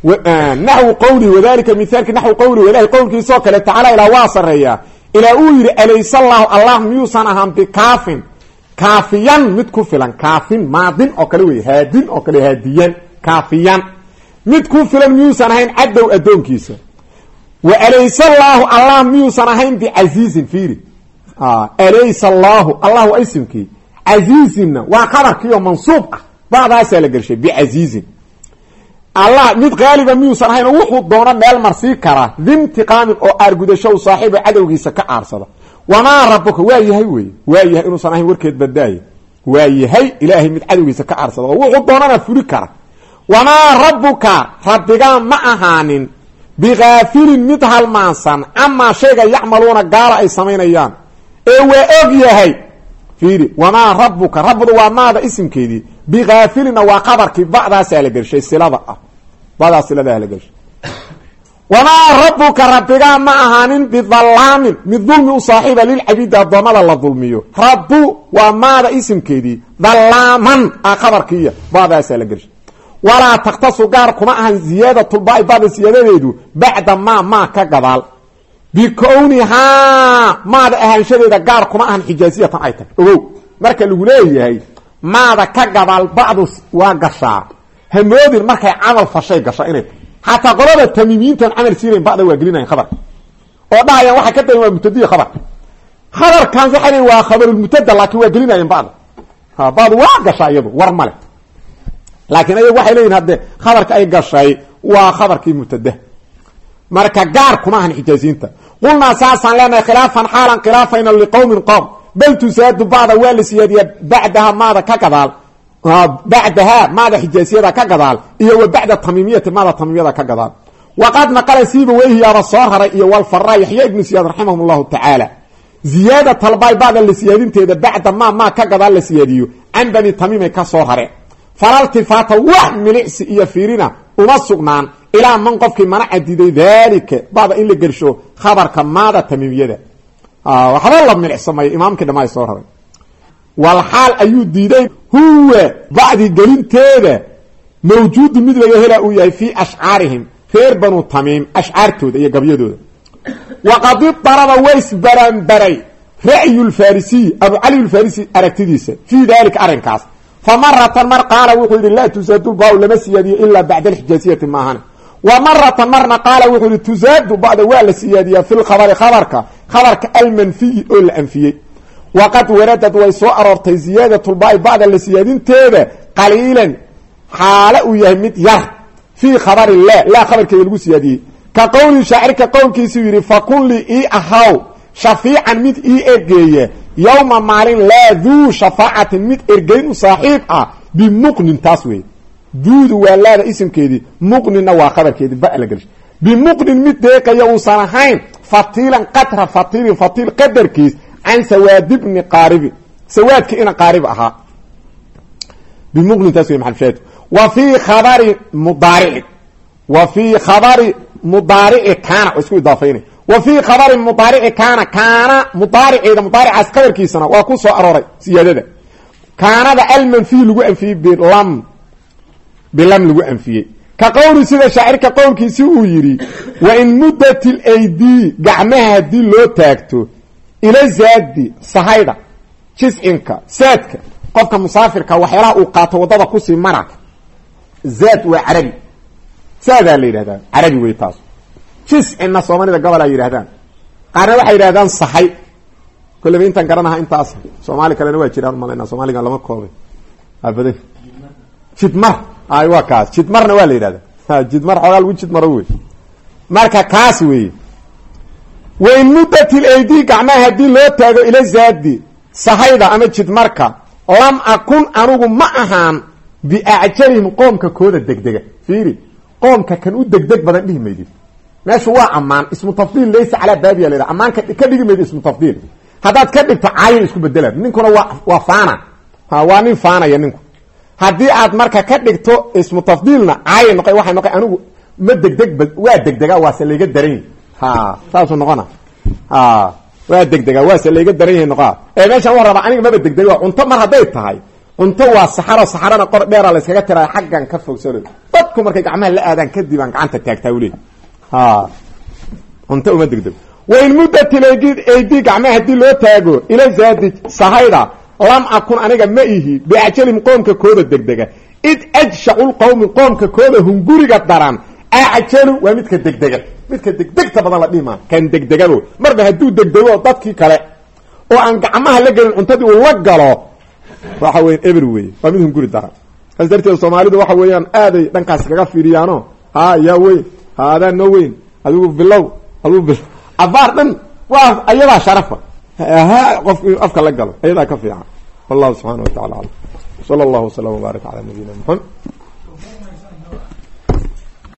naxwu qawli wadalika mithaalki naxwu qawli ilahi qowlkiisoo kale tacaala ilaa waa sareeyaa ilaa uu yidhi alaysa allahu allah miyuusan ahaan bikaafin kaafiyan mid ku filan kaafin maadin oo kale wey haadin oo kale haadiyan kaafiyan mid ku filan miyuusan ahayn cadow addoonkiisa wa alaysa allahu allah miyuusan ahayn bicasiizin fiiri alaysa allahu allah waa isimkii casiizinna waa khabarkiioo mansuub ah bacdaasaa la gelshay bicasiizin allah mid qaaliba miyuusan ahayn oo wuxuu doono meel marsii karaa dimtiqaamin oo aargudasho u saaxiiba cadowgiisa ka aarsada wamaa rabuka waa yahay wey waa yahay inuusan ahayn warkeed badaaye waa yahay ilaahay mid cadowgiisa ka aarsada oo wuxuu doonana furi kara wamaa rabuka rabbigaa ma ahaanin bikaafilin mid halmaansan camaa shayga yacmaluuna gaala ay samaynayaan ee waa og yahay fiiri wamaa rabuka rabdu waa maada isimkeedii bikaafilina waa qabarkii bacdaasaa la gelshay silada ah bacdaa siladaa la gelshay wamaa rabuka rabbigaa ma ahaanin bidalaamin mid dulmi u saaxiiba lilcabiidi addoommada la dulmiyo rabu waa maada isimkeedii dalaaman ah qabarkiiya bacdaasaa la gelshay walaa takhtasu gaar kuma ahan ziyaadatulbaai bacda siyaadadeedu bacda maa maa ka gadaal bikownihaa maada ahaanshadeeda gaar kuma ahan xijaasiyatan ay tahay ogow marka lagu leeyahay maada ka gadaal bacdu waa gashaa hamoodin markay camal fashay gasha inay xataa qolada tamiimiyiintan camal siinayn bacda waa gelinayan khabarka oo dhahayaan waxay ka dayan waa mubtadiya khabarka khabarkan waxay leeyiin waa khabarulmubtada laakiin waa gelinayan bacda ha bacdu waa gashaa iyadu war male laakiin ayagu waxay leeyihin hadde khabarka ay gashay waa khabarkii mubtada marka gaar kuma ahan xijaaziyiinta qulnaa saasaan leenahay khilaafan xaalan khilaafayna liqowmin qowm bal tusaadu bacda waa la siyaadiyaa bacdaha maada ka gadaal bacdaha maada xijaasiyada ka gadaal iyo wa bacda tamiimiyati maada tamiimiyada ka gadaal waqad naqala siiba weyhiyaaba soo raray iyo walfara yaxya ibnu siyaad raximahum llahu tacaala ziyaada talbaay bacda la siyaadinteeda bacda maa maa ka gadaal la siyaadiyo can bani tamiimay ka soo rare falaltifaata wax milicsi iyo fiirina uma sugnaan ilaa man qofkii manaca diiday daalika bacda in la gersho khabarka maada tamiimiyada waxba la milicsamay imaamkii dhammaa soo raray wal xaal ayuu diiday huwa bacdi gelinteeda mawjuudu mid laga helaa uu yahay fii ashcaarihim reer banu tamiim ashcaartooda iyo gabyadooda waqad idaraba waysbaranbaray ra'yu lfarisiy abu cali lfarisi aragtidiisa fii dalika arrinkaas fa maratan mar qaala wuxuu yidhi laa tusaadu ba lama siyaadiyo ilaa bacda alxijaasiyati maahane wa maratan marna qaala wuxuu yihi tusaadu bacda waa la siyaadiyaa fi lkhabari khabarka khabarka almanfiyi oo la anfiyey waqad waradad way soo aroortay ziyaadatulbaai bacda la siyaadinteeda qaliilan xaale uu yahay mid yar fii khabari la laa khabarkeeda lagu siyaadiyey ka qowli shaacirka qowlkiisuu yidhi fakun li ii ahaw shafiican mid ii ergeeya yowma maalin laa duu shafaacatin mid ergeyn u saaxiib ah bimuqnin taas wey duudu waa laada isimkeedii muqninna waa khabarkeedii ba la gelshay bimuqnin mid deeqaya uusan ahayn fatiilan qatra fatiilin fatiil qadarkiis can sawaadi bni qaaribi sawaadki ina qaarib ahaa bimuqnin taas wey maxalshaahid wa fii khabari mudaarici wa fii khabari mudaarici kaana isku idaafaynay wa fii khabari mudaarici kaana kaana mudaariceeda mudaaricaas khabarkiisana waa ku soo arooray siyaadada kaanada almanfiy lagu anfiyey bilam bilam lagu anfiyey ka qowli sida shaacirka qowlkiisi uu yidhi wa in muddat ilaydi gacmaha haddii loo taagto ila zaadi sahayda jiscinka saadka qofka musaafirka waxyaalaha uu qaato waddada kusii mara zaad waa carabi saadaa la yidhahdaa carabi wey taas jiscinna soomaalida gobol ay yidhahdaan qaarna waxay yidhahdaan sahay kolleyba intaan garanaha intaas soomaali kalena waa jiraan malayna soomaaligan lama koobay abadan jidmar ay waa kaas jidmarna waa la yidhahda jidmar xoogaa lagu jidmaro wey marka kaas weeye wain muddat ilaydi gacmaha haddii loo taago ila zaadi sahayda ama jidmarka lam akun anugu ma ahaan biacjalihim qoomka kooda degdega fiiri qoomka kan u degdeg badan dhihi maydid meeshu waa ammaan ismu tafdiil laysa calaa baabiya la ammaan ka dhigi maydi ismu tafdiil haddaad ka dhigto caayin isku bedela ninkuna waa waa faana waa nin faanaya ninku haddii aad marka ka dhigto ismu tafdiilna caayin noqo waxay noqo anigu ma degdeg waa degdega waase layga daran ha saasuu noqona ha waa degdega waase layga daran yahay noqoa ee meeshan waa raba aniga maba degdega cunto mar hadday tahay cunto waa saxaro saxarana qor dheera la iskaga tiraa xaggan ka fogsano dadku markay gacmaha la aadaan kadib aan gacanta taagtaa u leey ha cunto uma degdeg wain muddat ilaydi gacmaha haddii loo taago ila zaadi sahayda lam akun aniga ma ihi biajalim qoomka kooda degdega id ajshacu lqowmi qoomka kooda hunguriga daran acajalu waa midka degdega midka degdegta badan la dhihimaa kan degdegabo marba hadduu degdego dadkii kale oo aan gacmaha la gelin cuntadii uu la galo waxa weyan eber weye waa mid hunguri daran saas darteed soomaalidu waxa weeyaan aaday dhankaas kaga fiiriyaano ha yaa weyn ha adaan noo weyn adigu bilow adigu bil abaar dhan waa ayadaa sharafa ha qof afka la galo ayadaa ka fiican wallahu subxaana wa tacala alam sala allahu wasalam wbaarak calaa nabiyina maxamed